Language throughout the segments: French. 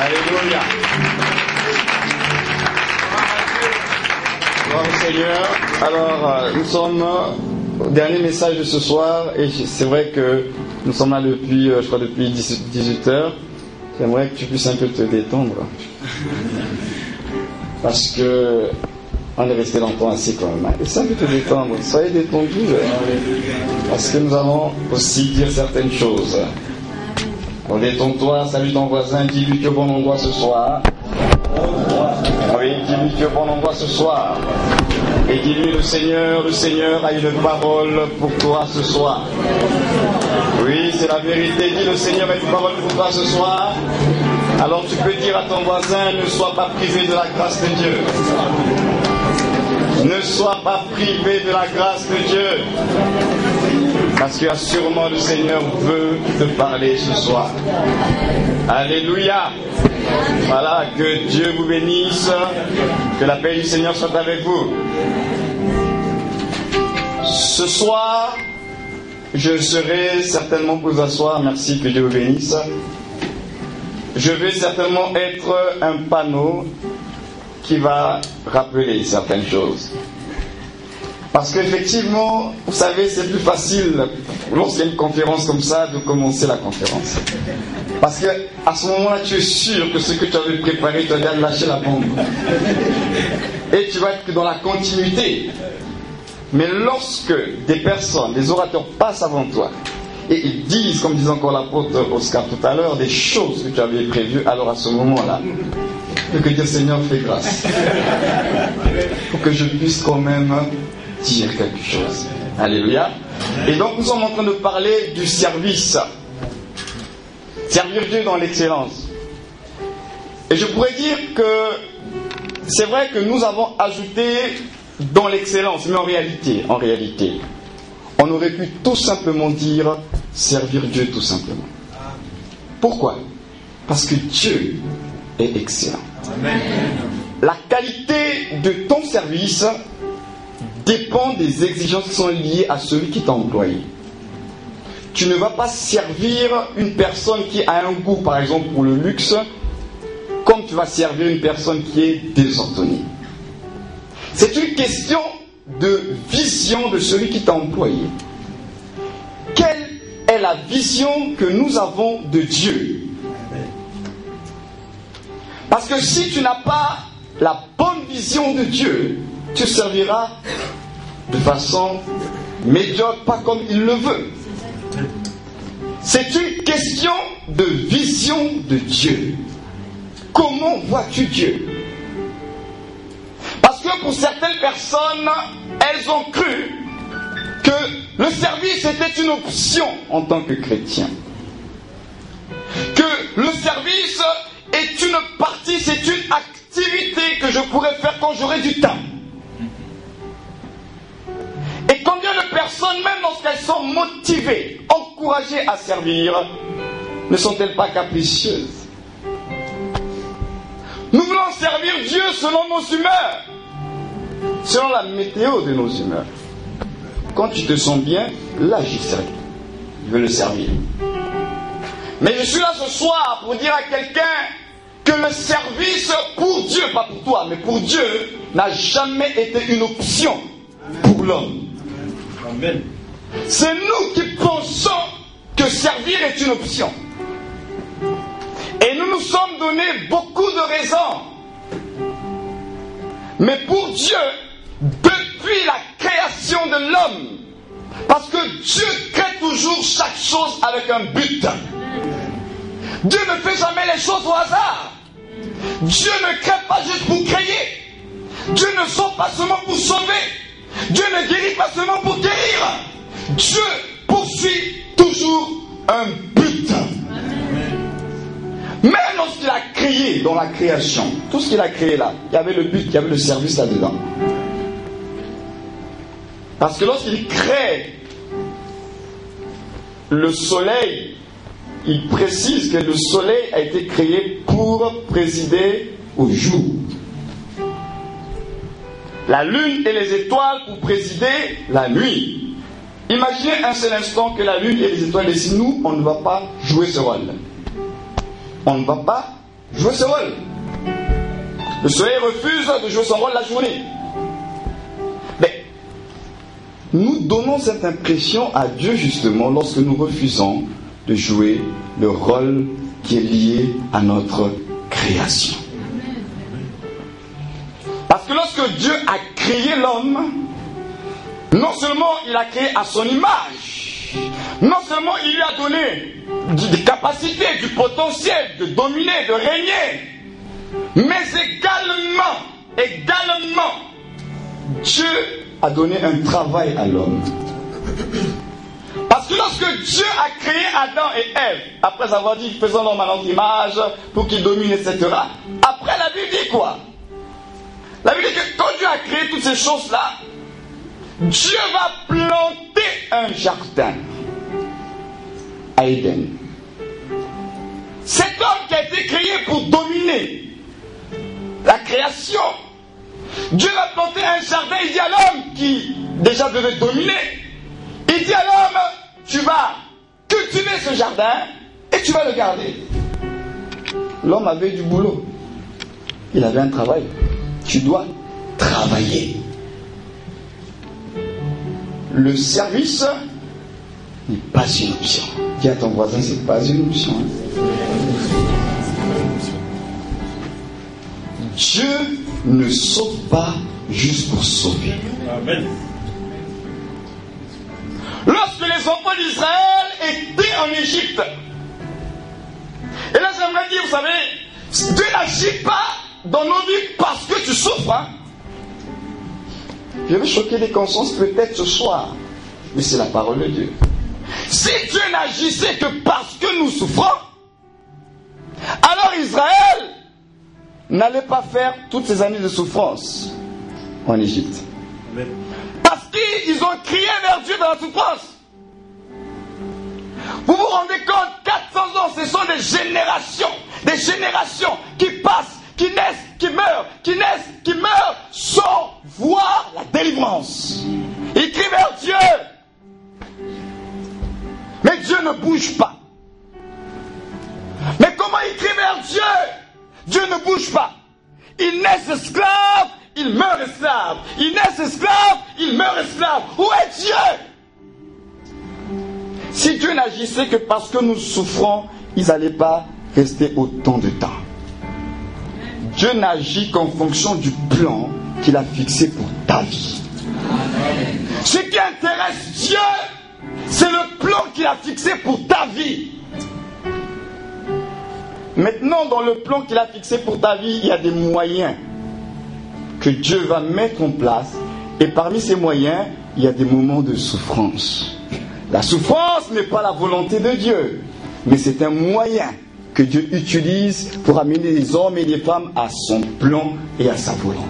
Alléluia. Gloire au Seigneur. Alors, nous sommes au dernier message de ce soir et c'est vrai que nous sommes là depuis, je crois, depuis 18 heures. J'aimerais que tu puisses un peu te détendre. Parce que on est resté longtemps assis quand même. Et ça peut te détendre. Soyez détendus. Parce que nous allons aussi dire certaines choses. Donc détends-toi, salue ton voisin, dis-lui que tu es au bon endroit ce soir. Oui, dis-lui que tu es au bon endroit ce soir. Et dis-lui le Seigneur a une parole pour toi ce soir. Oui, c'est la vérité. Dis le Seigneur a une parole pour toi ce soir. Alors tu peux dire à ton voisin, ne sois pas privé de la grâce de Dieu. Ne sois pas privé de la grâce de Dieu. Parce que sûrement le Seigneur veut te parler ce soir. Alléluia. Voilà, que Dieu vous bénisse. Que la paix du Seigneur soit avec vous. Ce soir, je serai certainement pour vous asseoir. Merci, que Dieu vous bénisse. Je vais certainement être un panneau qui va rappeler certaines choses. Parce qu'effectivement, vous savez, c'est plus facile lorsqu'il y a une conférence comme ça de commencer la conférence. Parce qu'à ce moment-là, tu es sûr que ce que tu avais préparé, tu as déjà lâché la bombe. Et tu vas être dans la continuité. Mais lorsque des personnes, des orateurs passent avant toi, et ils disent, comme disait encore l'apôtre Oscar tout à l'heure, des choses que tu avais prévues, alors à ce moment-là, que Dieu Seigneur fait grâce. Pour que je puisse quand même dire quelque chose. Alléluia. Et donc nous sommes en train de parler du service. Servir Dieu dans l'excellence. Et je pourrais dire que c'est vrai que nous avons ajouté dans l'excellence, mais en réalité, on aurait pu tout simplement dire servir Dieu tout simplement. Pourquoi? Parce que Dieu est excellent. Amen. La qualité de ton service dépend des exigences qui sont liées à celui qui t'a employé. Tu ne vas pas servir une personne qui a un goût, par exemple, pour le luxe, comme tu vas servir une personne qui est désordonnée. C'est une question de vision de celui qui t'a employé. Quelle est la vision que nous avons de Dieu? Parce que si tu n'as pas la bonne vision de Dieu, tu serviras de façon médiocre, pas comme il le veut. C'est une question de vision de Dieu. Comment vois-tu Dieu? Parce que pour certaines personnes, elles ont cru que le service était une option en tant que chrétien. Que le service est une partie, c'est une activité que je pourrais faire quand j'aurai du temps. Et combien de personnes, même lorsqu'elles sont motivées, encouragées à servir, ne sont-elles pas capricieuses? Nous voulons servir Dieu selon nos humeurs, selon la météo de nos humeurs. Quand tu te sens bien, là je veux le servir. Mais je suis là ce soir pour dire à quelqu'un que le service pour Dieu, pas pour toi, mais pour Dieu, n'a jamais été une option pour l'homme. Amen. C'est nous qui pensons que servir est une option. Et nous nous sommes donné beaucoup de raisons. Mais pour Dieu, depuis la création de l'homme, parce que Dieu crée toujours chaque chose avec un but. Dieu ne fait jamais les choses au hasard. Dieu ne crée pas juste pour créer. Dieu ne sauve pas seulement pour sauver. Dieu ne guérit pas seulement pour guérir. Dieu poursuit toujours un but. Même lorsqu'il a créé dans la création, tout ce qu'il a créé là, il y avait le but, il y avait le service là-dedans. Parce que lorsqu'il crée le soleil, il précise que le soleil a été créé pour présider au jour. La lune et les étoiles pour présider la nuit. Imaginez un seul instant que la lune et les étoiles décident, nous, on ne va pas jouer ce rôle. On ne va pas jouer ce rôle. Le soleil refuse de jouer son rôle la journée. Mais nous donnons cette impression à Dieu justement lorsque nous refusons de jouer le rôle qui est lié à notre création. Parce que lorsque Dieu a créé l'homme, non seulement il a créé à son image, non seulement il lui a donné des capacités, du potentiel de dominer, de régner, mais également, Dieu a donné un travail à l'homme. Parce que lorsque Dieu a créé Adam et Ève, après avoir dit faisons l'homme à notre image pour qu'il domine, etc., après la Bible dit quoi? La Bible dit que quand Dieu a créé toutes ces choses-là, Dieu va planter un jardin à Éden. Cet homme qui a été créé pour dominer la création, Dieu va planter un jardin. Il dit à l'homme qui déjà devait dominer, il dit à l'homme, tu vas cultiver ce jardin et tu vas le garder. L'homme avait du boulot. Il avait un travail. Tu dois travailler. Le service n'est pas une option. Dis à ton voisin, c'est pas une option. Dieu ne sauve pas juste pour sauver. Amen. Lorsque les enfants d'Israël étaient en Égypte, et là j'aimerais dire, vous savez, Dieu n'agit pas dans nos vies parce que tu souffres. Hein? Je vais choquer les consciences peut-être ce soir, mais c'est la parole de Dieu. Si Dieu n'agissait que parce que nous souffrons, alors Israël n'allait pas faire toutes ces années de souffrance en Égypte. Amen. Parce qu'ils ont crié vers Dieu dans la souffrance. Vous vous rendez compte, 400 ans, ce sont des générations qui passent, qui naissent, qui meurent, qui naissent, qui meurent, sans voir la délivrance. Ils crient vers Dieu. Mais Dieu ne bouge pas. Mais comment ils crient vers Dieu? Dieu ne bouge pas. Ils naissent esclaves, ils meurent esclaves. Ils naissent esclaves, ils meurent esclaves. Où est Dieu? Si Dieu n'agissait que parce que nous souffrons, ils n'allaient pas rester autant de temps. Dieu n'agit qu'en fonction du plan qu'il a fixé pour ta vie. Ce qui intéresse Dieu, c'est le plan qu'il a fixé pour ta vie. Maintenant, dans le plan qu'il a fixé pour ta vie, il y a des moyens que Dieu va mettre en place. Et parmi ces moyens, il y a des moments de souffrance. La souffrance n'est pas la volonté de Dieu, mais c'est un moyen que Dieu utilise pour amener les hommes et les femmes à son plan et à sa volonté.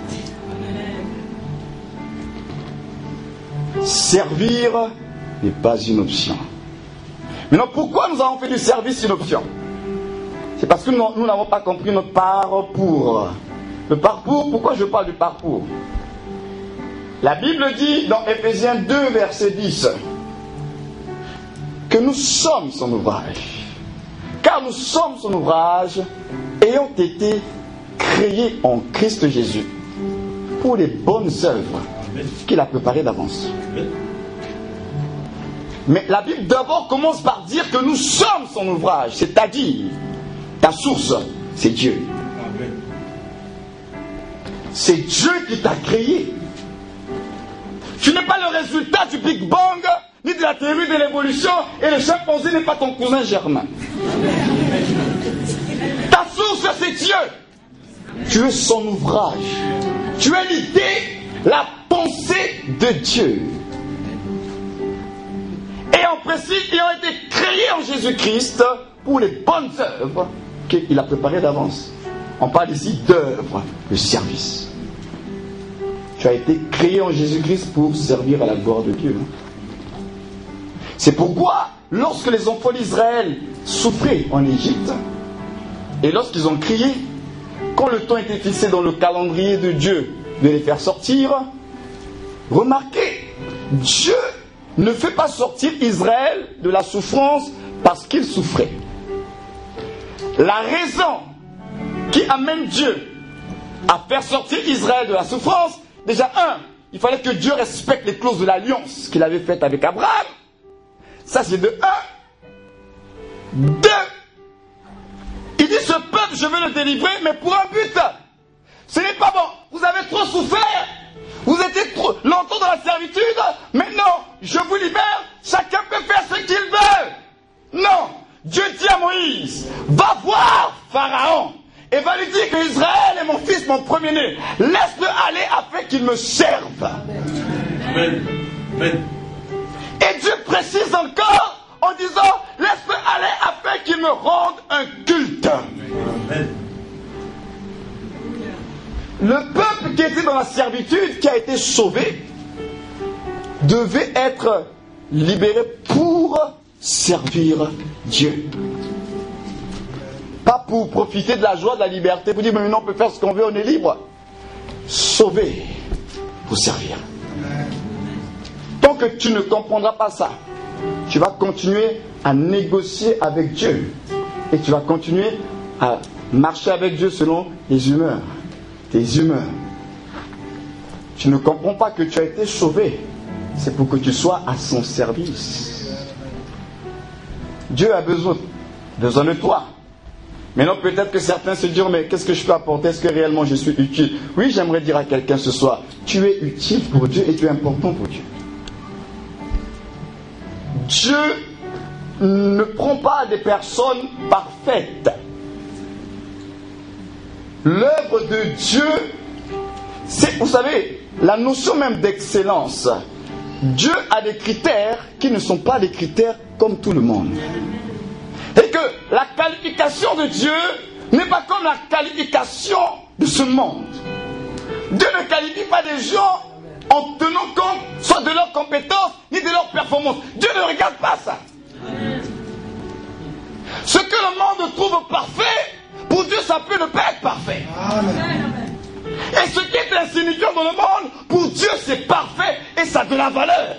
Servir n'est pas une option. Maintenant, pourquoi nous avons fait du service une option? C'est parce que nous n'avons pas compris notre parcours. Le parcours, pourquoi je parle du parcours? La Bible dit dans Éphésiens 2, verset 10, que nous sommes son ouvrage. Car nous sommes son ouvrage, ayant été créés en Christ Jésus, pour les bonnes œuvres qu'il a préparées d'avance. Mais la Bible d'abord commence par dire que nous sommes son ouvrage, c'est-à-dire ta source, c'est Dieu. C'est Dieu qui t'a créé. Tu n'es pas le résultat du Big Bang, ni de la théorie de l'évolution, et le chimpanzé n'est pas ton cousin germain. Ta source, c'est Dieu. Tu es son ouvrage. Tu es l'idée, la pensée de Dieu. Et en principe, ils ont été créés en Jésus-Christ pour les bonnes œuvres qu'il a préparées d'avance. On parle ici d'œuvre, de service. Tu as été créé en Jésus-Christ pour servir à la gloire de Dieu. C'est pourquoi, lorsque les enfants d'Israël souffraient en Égypte, et lorsqu'ils ont crié, quand le temps était fixé dans le calendrier de Dieu de les faire sortir, remarquez, Dieu ne fait pas sortir Israël de la souffrance parce qu'il souffrait. La raison qui amène Dieu à faire sortir Israël de la souffrance, déjà il fallait que Dieu respecte les clauses de l'alliance qu'il avait faite avec Abraham. Ça c'est de 1. 2. Il dit ce peuple je veux le délivrer mais pour un but. Ce n'est pas bon. Vous avez trop souffert. Vous étiez trop longtemps dans la servitude. Maintenant je vous libère. Chacun peut faire ce qu'il veut. Non. Dieu dit à Moïse, va voir Pharaon et va lui dire que Israël est mon fils, mon premier-né. Laisse-le aller afin qu'il me serve. Amen. Amen. Et Dieu précise encore en disant, laisse-le aller afin qu'il me rende un culte. Amen. Le peuple qui était dans la servitude, qui a été sauvé, devait être libéré pour servir Dieu. Pas pour profiter de la joie, de la liberté, pour dire mais maintenant on peut faire ce qu'on veut, on est libre. Sauvé pour servir. Tant que tu ne comprendras pas ça, tu vas continuer à négocier avec Dieu. Et tu vas continuer à marcher avec Dieu selon les humeurs. Tes humeurs. Tu ne comprends pas que tu as été sauvé. C'est pour que tu sois à son service. Dieu a besoin de toi. Maintenant, peut-être que certains se diront, mais qu'est-ce que je peux apporter? Est-ce que réellement je suis utile? Oui, j'aimerais dire à quelqu'un ce soir, tu es utile pour Dieu et tu es important pour Dieu. Dieu ne prend pas des personnes parfaites. L'œuvre de Dieu, c'est, vous savez, la notion même d'excellence. Dieu a des critères qui ne sont pas des critères comme tout le monde. Et que la qualification de Dieu n'est pas comme la qualification de ce monde. Dieu ne qualifie pas des gens en tenant compte soit de leurs compétences ni de leurs performances. Dieu ne regarde pas ça. Ce que le monde trouve parfait, pour Dieu ça peut ne pas être parfait. Et ce qui est insignifiant dans le monde, pour Dieu c'est parfait et ça a de la valeur.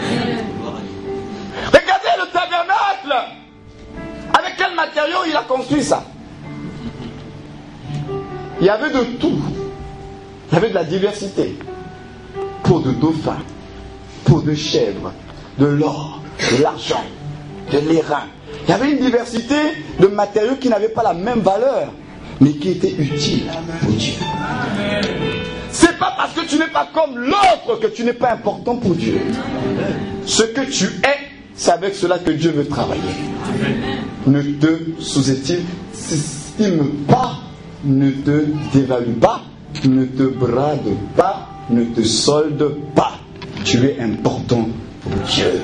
Regardez le tabernacle. Avec quel matériau il a construit ça? Il y avait de tout. Il y avait de la diversité. Peau de dauphin, peau de chèvre, de l'or, de l'argent, de l'airain. Il y avait une diversité de matériaux qui n'avaient pas la même valeur, mais qui étaient utiles pour Dieu. C'est pas parce que tu n'es pas comme l'autre que tu n'es pas important pour Dieu. Ce que tu es, c'est avec cela que Dieu veut travailler. Ne te sous-estime pas, ne te dévalue pas, ne te brade pas, ne te solde pas. Tu es important pour Dieu.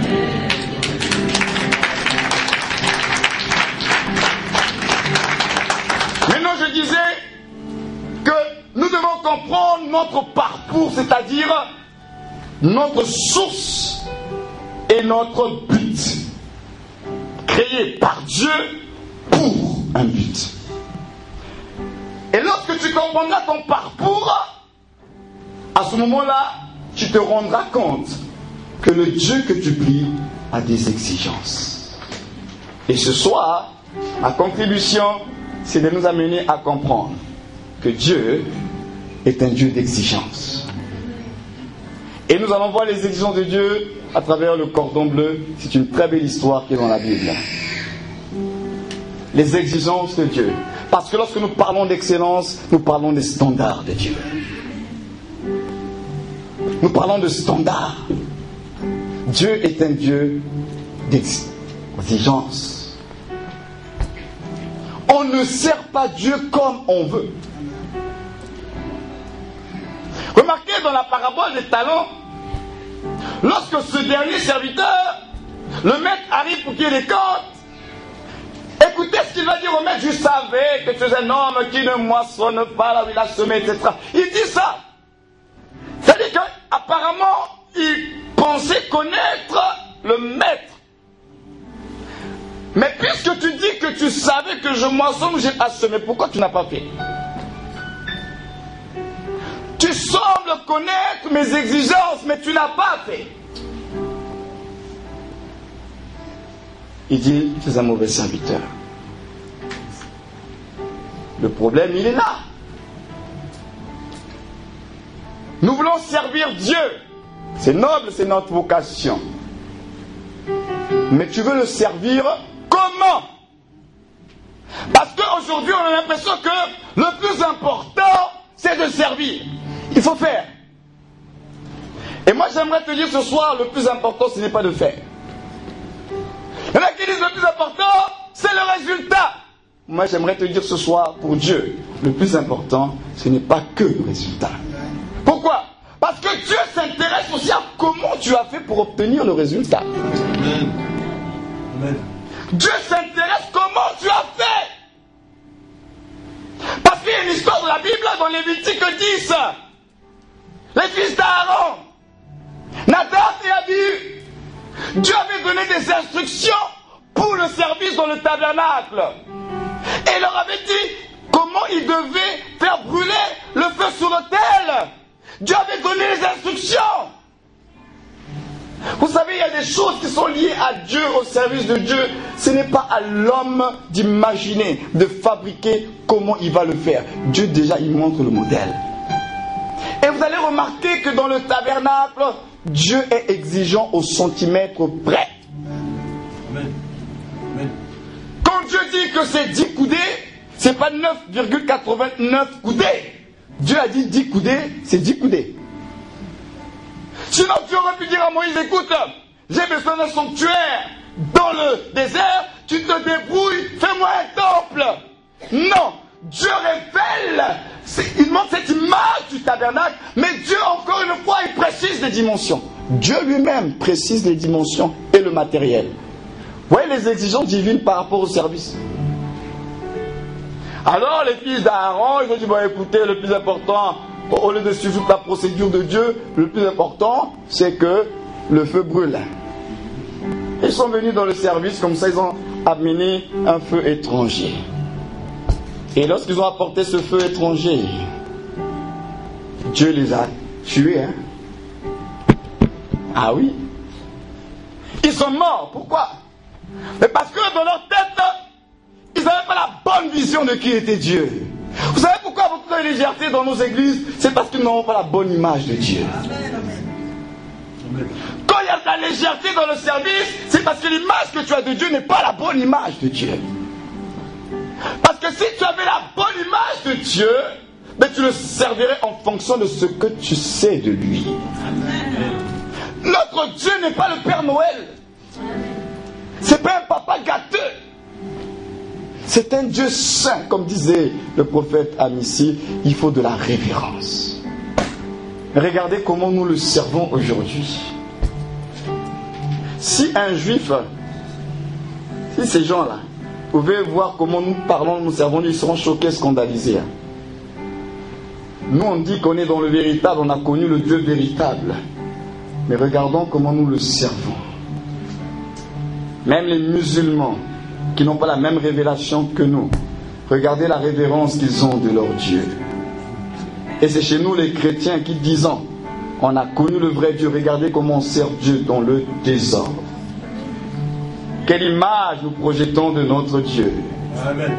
Maintenant, je disais que nous devons comprendre notre parcours, c'est-à-dire notre source et notre but. Créé par Dieu pour un but. Et lorsque tu comprendras ton parcours, à ce moment-là, tu te rendras compte que le Dieu que tu pries a des exigences. Et ce soir, ma contribution, c'est de nous amener à comprendre que Dieu est un Dieu d'exigence. Et nous allons voir les exigences de Dieu à travers le cordon bleu. C'est une très belle histoire qui est dans la Bible. Les exigences de Dieu. Parce que lorsque nous parlons d'excellence, nous parlons des standards de Dieu. Nous parlons de standards. Dieu est un Dieu d'exigence. On ne sert pas Dieu comme on veut. Remarquez dans la parabole des talents, lorsque ce dernier serviteur, le maître arrive pour qu'il les compte, écoutez ce qu'il va dire au maître: je savais que tu es un homme qui ne moissonne pas là où il a semé, etc. Il dit ça. C'est-à-dire qu'apparemment, il pensait connaître le maître. Mais puisque tu dis que tu savais que je moissonne ou j'ai pas semé, pourquoi tu n'as pas fait? Tu sembles connaître mes exigences, mais tu n'as pas fait. Il dit: tu es un mauvais serviteur. Le problème, il est là. Nous voulons servir Dieu. C'est noble, c'est notre vocation. Mais tu veux le servir comment? Parce qu'aujourd'hui, on a l'impression que le plus important, c'est de servir. Il faut faire. Et moi, j'aimerais te dire ce soir, le plus important, ce n'est pas de faire. Il y en a qui disent le plus important, c'est le résultat. Moi, j'aimerais te dire ce soir, pour Dieu, le plus important, ce n'est pas que le résultat. Pourquoi? Parce que Dieu s'intéresse aussi à comment tu as fait pour obtenir le résultat. Amen. Amen. Dieu s'intéresse comment tu as fait. Parce qu'il y a une histoire de la Bible dans Lévitique 10. Les fils d'Aaron, Nadab et Abihu, Dieu avait donné des instructions pour le service dans le tabernacle. Et il leur avait dit comment ils devaient faire brûler le feu sur l'autel. Dieu avait donné les instructions. Vous savez, il y a des choses qui sont liées à Dieu, au service de Dieu. Ce n'est pas à l'homme d'imaginer, de fabriquer comment il va le faire. Dieu déjà, il montre le modèle. Et vous allez remarquer que dans le tabernacle, Dieu est exigeant au centimètre près. Amen. Amen. Quand Dieu dit que c'est 10 coudées, c'est pas 9,89 coudées. Dieu a dit 10 coudées, c'est 10 coudées. Sinon, tu aurais pu dire à Moïse, écoute, j'ai besoin d'un sanctuaire dans le désert, tu te débrouilles, fais-moi un temple. Non, Dieu révèle, il montre cette image du tabernacle, mais Dieu, encore une fois, il précise les dimensions. Dieu lui-même précise les dimensions et le matériel. Vous voyez les exigences divines par rapport au service. Alors les fils d'Aaron, ils ont dit, bon écoutez, le plus important, au lieu de suivre toute la procédure de Dieu, le plus important, c'est que le feu brûle. Ils sont venus dans le service, comme ça ils ont amené un feu étranger. Et lorsqu'ils ont apporté ce feu étranger, Dieu les a tués. Hein? Ah oui. Ils sont morts. Pourquoi? Mais parce que dans leur tête, ils n'avaient pas la bonne vision de qui était Dieu. Vous savez pourquoi beaucoup de légèreté dans nos églises? C'est parce qu'ils n'ont pas la bonne image de Dieu. Quand il y a de la légèreté dans le service, c'est parce que l'image que tu as de Dieu n'est pas la bonne image de Dieu. Parce que si tu avais la bonne image de Dieu, ben tu le servirais en fonction de ce que tu sais de lui. Notre Dieu n'est pas le Père Noël. C'est pas un papa gâteux. C'est un Dieu saint, comme disait le prophète Amici, il faut de la révérence. Regardez comment nous le servons aujourd'hui. Si un juif, si ces gens-là pouvaient voir comment nous parlons, nous servons, ils seront choqués, scandalisés. Nous on dit qu'on est dans le véritable, on a connu le Dieu véritable. Mais regardons comment nous le servons. Même les musulmans qui n'ont pas la même révélation que nous, regardez la révérence qu'ils ont de leur Dieu. Et c'est chez nous les chrétiens qui disons, on a connu le vrai Dieu, regardez comment on sert Dieu dans le désordre. Quelle image nous projetons de notre Dieu. Amen.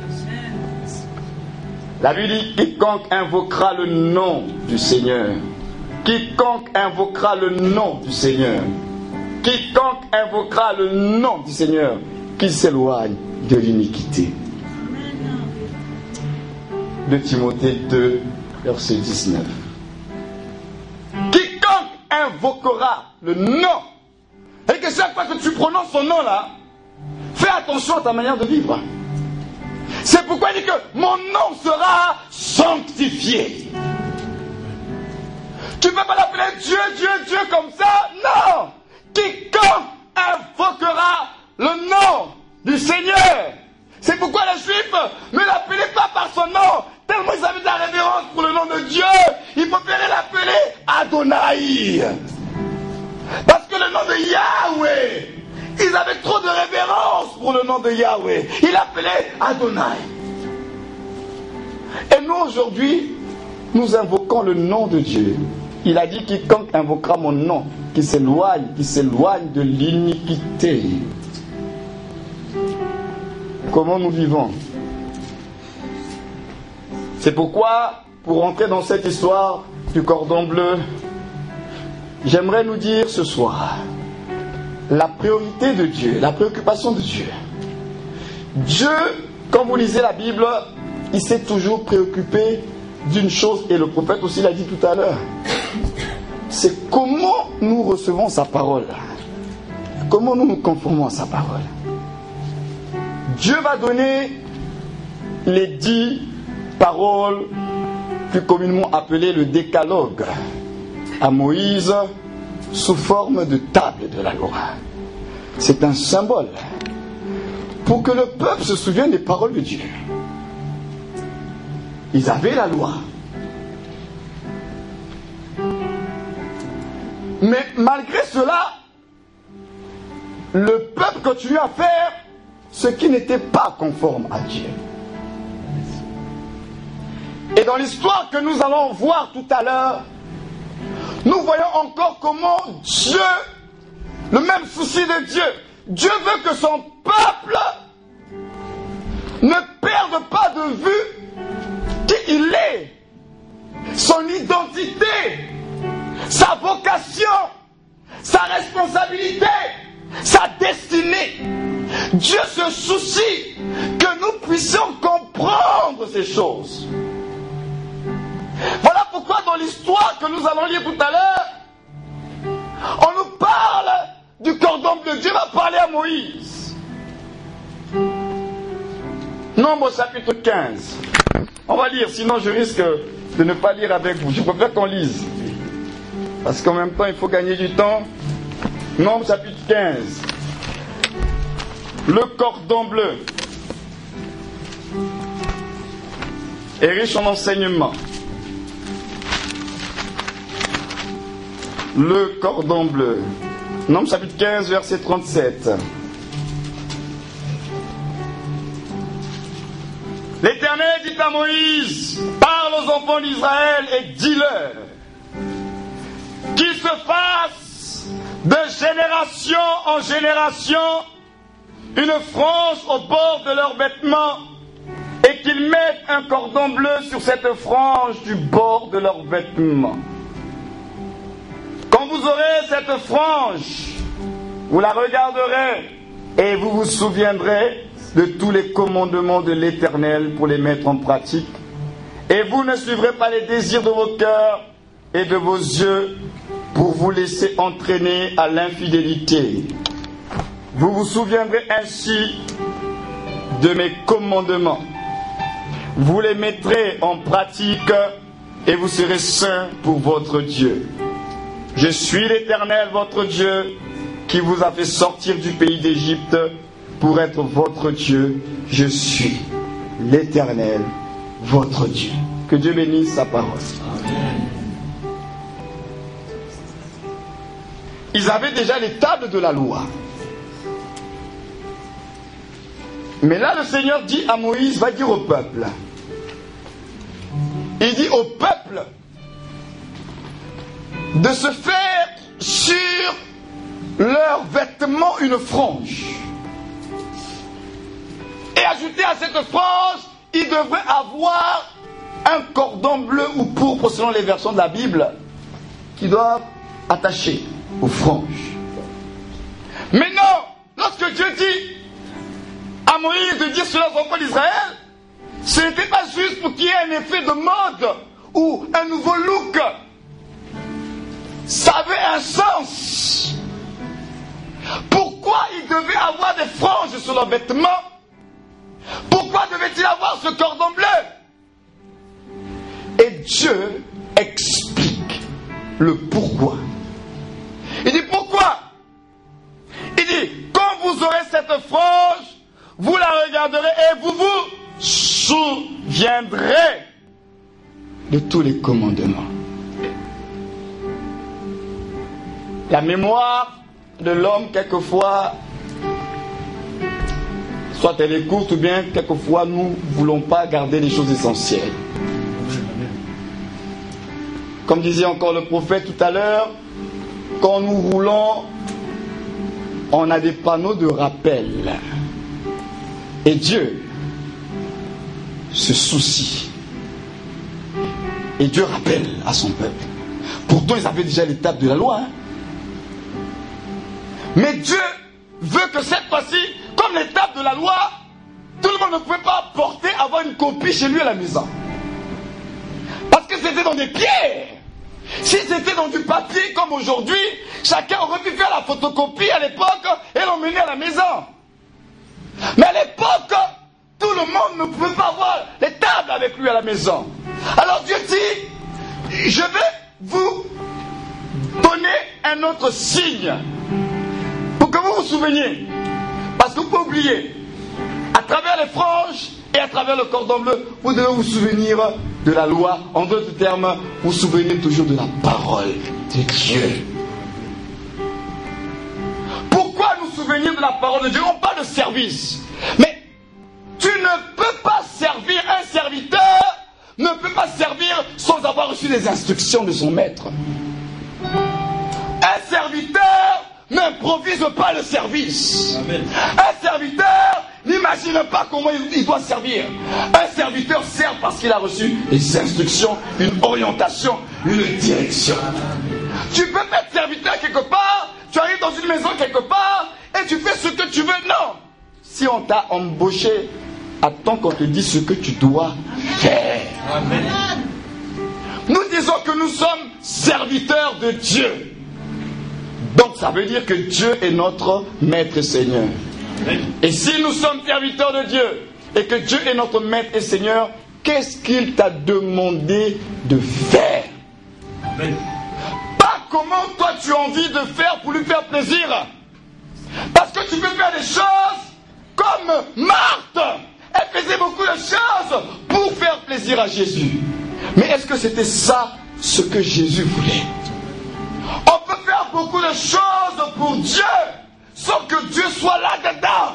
La Bible dit, quiconque invoquera le nom du Seigneur, quiconque invoquera le nom du Seigneur, quiconque invoquera le nom du Seigneur, qu'il s'éloigne de l'iniquité. 2 Timothée 2, verset 19. Quiconque invoquera le nom, et que chaque fois que tu prononces son nom là, fais attention à ta manière de vivre. C'est pourquoi il dit que mon nom sera sanctifié. Tu ne peux pas l'appeler Dieu, Dieu, Dieu comme ça. Non. Quiconque invoquera le nom du Seigneur. C'est pourquoi les Juifs ne l'appelaient pas par son nom. Tellement ils avaient de la révérence pour le nom de Dieu, ils préféraient l'appeler Adonai. Parce que le nom de Yahweh, ils avaient trop de révérence pour le nom de Yahweh. Ils l'appelaient Adonai. Et nous aujourd'hui, nous invoquons le nom de Dieu. Il a dit quiconque invoquera mon nom, qui s'éloigne de l'iniquité. Comment nous vivons? C'est pourquoi, pour entrer dans cette histoire du cordon bleu, j'aimerais nous dire ce soir la priorité de Dieu, la préoccupation de Dieu. Dieu, quand vous lisez la Bible, il s'est toujours préoccupé d'une chose, et le prophète aussi l'a dit tout à l'heure. C'est comment nous recevons sa parole. Comment nous nous conformons à sa parole. Dieu va donner les 10 paroles, plus communément appelées le décalogue, à Moïse sous forme de table de la loi. C'est un symbole pour que le peuple se souvienne des paroles de Dieu. Ils avaient la loi. Mais malgré cela, le peuple continue à faire ce qui n'était pas conforme à Dieu. Et dans l'histoire que nous allons voir tout à l'heure, nous voyons encore comment Dieu, le même souci de Dieu, Dieu veut que son peuple ne perde pas de vue qui il est, son identité, sa vocation, sa responsabilité, sa destinée. Dieu se soucie que nous puissions comprendre ces choses. Voilà pourquoi dans l'histoire que nous allons lire tout à l'heure, on nous parle du cordon bleu. Dieu va parler à Moïse. Nombre chapitre 15. On va lire, sinon je risque de ne pas lire avec vous. Je préfère qu'on lise. Parce qu'en même temps, il faut gagner du temps. Nombre chapitre 15. Le cordon bleu est riche en enseignements. Le cordon bleu. Nombre chapitre 15, verset 37. L'Éternel dit à Moïse, parle aux enfants d'Israël et dis-leur qu'ils se fassent de génération en génération une frange au bord de leurs vêtements et qu'ils mettent un cordon bleu sur cette frange du bord de leurs vêtements. Quand vous aurez cette frange, vous la regarderez et vous vous souviendrez de tous les commandements de l'Éternel pour les mettre en pratique. Et vous ne suivrez pas les désirs de vos cœurs et de vos yeux pour vous laisser entraîner à l'infidélité. Vous vous souviendrez ainsi de mes commandements. Vous les mettrez en pratique et vous serez saints pour votre Dieu. Je suis l'Éternel, votre Dieu, qui vous a fait sortir du pays d'Égypte pour être votre Dieu. Je suis l'Éternel, votre Dieu. Que Dieu bénisse sa parole. Amen. Ils avaient déjà les tables de la loi. Mais là, le Seigneur dit à Moïse, va dire au peuple. Il dit au peuple de se faire sur leurs vêtements une frange. Et ajouter à cette frange, il devrait avoir un cordon bleu ou pourpre selon les versions de la Bible qui doivent attacher aux franges. Mais non, lorsque Dieu dit à Moïse de dire cela aux enfants d'Israël, ce n'était pas juste pour qu'il y ait un effet de mode ou un nouveau look. Ça avait un sens. Pourquoi ils devaient avoir des franges sur leurs vêtements? Pourquoi devait-il avoir ce cordon bleu? Et Dieu explique le pourquoi. Il dit pourquoi? Il dit, quand vous aurez cette frange, vous la regarderez et vous vous souviendrez de tous les commandements. La mémoire de l'homme, quelquefois, soit elle est courte ou bien quelquefois nous ne voulons pas garder les choses essentielles. Comme disait encore le prophète tout à l'heure, quand nous roulons, on a des panneaux de rappel. Et Dieu se soucie Et Dieu rappelle à son peuple. Pourtant, ils avaient déjà l'étape de la loi. Mais Dieu veut que cette fois-ci, comme l'étape de la loi, tout le monde ne pouvait pas porter, avoir une copie chez lui à la maison. Parce que c'était dans des pierres. Si c'était dans du papier comme aujourd'hui, chacun aurait pu faire la photocopie à l'époque et l'emmener à la maison. Mais à l'époque, tout le monde ne pouvait pas avoir les tables avec lui à la maison. Alors Dieu dit, je vais vous donner un autre signe pour que vous vous souveniez. Parce que vous pouvez oublier, à travers les franges et à travers le cordon bleu, vous devez vous souvenir de la loi. En d'autres termes, vous vous souvenez toujours de la parole de Dieu. Pourquoi nous souvenir de la parole de Dieu? On parle de service. Mais tu ne peux pas servir, un serviteur ne peut pas servir sans avoir reçu les instructions de son maître. Un serviteur n'improvise pas le service. Amen. Un serviteur n'imagine pas comment il doit servir. Un serviteur sert parce qu'il a reçu des instructions, une orientation, une direction. Tu peux être serviteur quelque part, tu arrives dans une maison quelque part et tu fais ce que tu veux. Non. Si on t'a embauché, attends qu'on te dise ce que tu dois faire. Amen. Nous disons que nous sommes serviteurs de Dieu. Donc ça veut dire que Dieu est notre Maître Seigneur. Amen. Et si nous sommes serviteurs de Dieu et que Dieu est notre Maître et Seigneur, qu'est-ce qu'il t'a demandé de faire? Amen. Pas comment toi tu as envie de faire pour lui faire plaisir. Parce que tu peux faire des choses comme Marthe. Elle faisait beaucoup de choses pour faire plaisir à Jésus. Mais est-ce que c'était ça ce que Jésus voulait? On peut faire beaucoup de choses pour Dieu sans que Dieu soit là-dedans.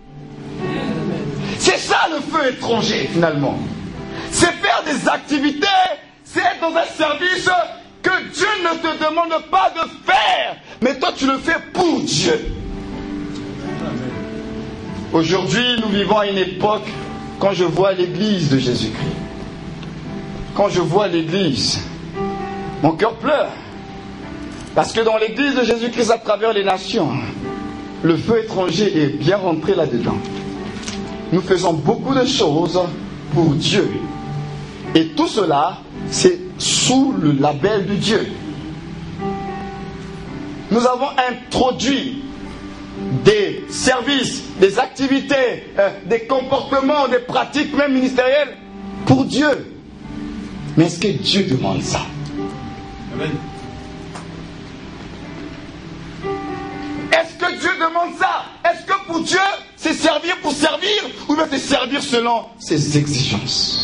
C'est ça le feu étranger finalement. C'est faire des activités, c'est être dans un service que Dieu ne te demande pas de faire. Mais toi tu le fais pour Dieu. Aujourd'hui, nous vivons à une époque, quand je vois l'église de Jésus-Christ, quand je vois l'église, mon cœur pleure. Parce que dans l'église de Jésus-Christ, à travers les nations, le feu étranger est bien rentré là-dedans. Nous faisons beaucoup de choses pour Dieu. Et tout cela, c'est sous le label de Dieu. Nous avons introduit des services, des activités, des comportements, des pratiques même ministérielles pour Dieu. Mais est-ce que Dieu demande ça? Amen. Est-ce que Dieu demande ça? Est-ce que pour Dieu, c'est servir pour servir ou bien c'est servir selon ses exigences?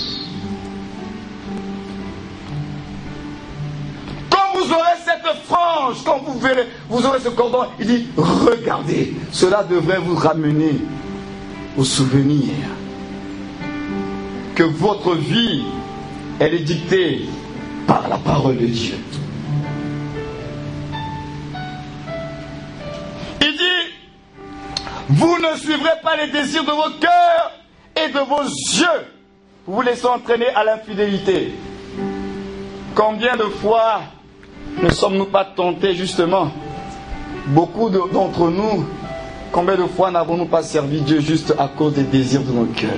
Vous aurez cette frange, quand vous verrez, vous aurez ce cordon, il dit, regardez, cela devrait vous ramener au souvenir que votre vie, elle est dictée par la parole de Dieu. Il dit, vous ne suivrez pas les désirs de vos cœurs et de vos yeux, vous vous laissez entraîner à l'infidélité. Combien de fois ne sommes-nous pas tentés justement? Beaucoup d'entre nous, combien de fois n'avons-nous pas servi Dieu juste à cause des désirs de nos cœurs?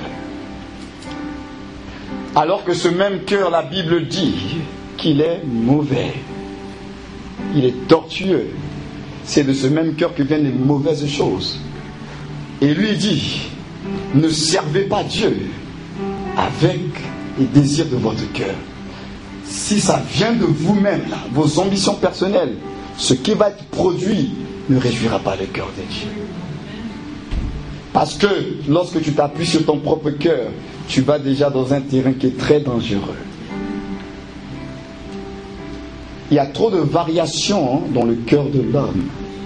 Alors que ce même cœur, la Bible dit qu'il est mauvais. Il est tortueux. C'est de ce même cœur que viennent les mauvaises choses. Et lui dit, ne servez pas Dieu avec les désirs de votre cœur. Si ça vient de vous-même, là, vos ambitions personnelles, ce qui va être produit ne réjouira pas le cœur de Dieu. Parce que lorsque tu t'appuies sur ton propre cœur, tu vas déjà dans un terrain qui est très dangereux. Il y a trop de variations dans le cœur de l'homme.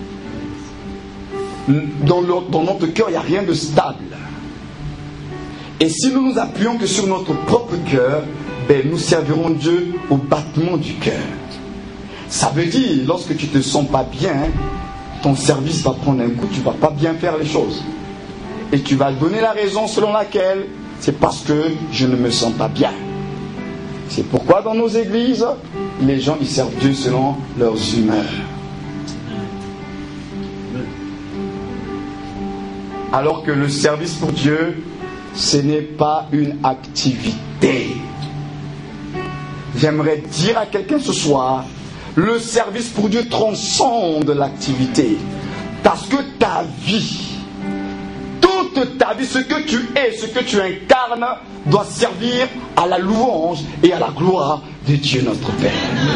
Dans notre cœur, il n'y a rien de stable. Et si nous nous appuyons que sur notre propre cœur, nous servirons Dieu au battement du cœur. Ça veut dire, lorsque tu ne te sens pas bien, ton service va prendre un coup, tu ne vas pas bien faire les choses. Et tu vas donner la raison selon laquelle c'est parce que je ne me sens pas bien. C'est pourquoi dans nos églises, les gens ils servent Dieu selon leurs humeurs. Alors que le service pour Dieu, ce n'est pas une activité. J'aimerais dire à quelqu'un ce soir, le service pour Dieu transcende l'activité. Parce que ta vie, toute ta vie, ce que tu es, ce que tu incarnes, doit servir à la louange et à la gloire de Dieu notre Père.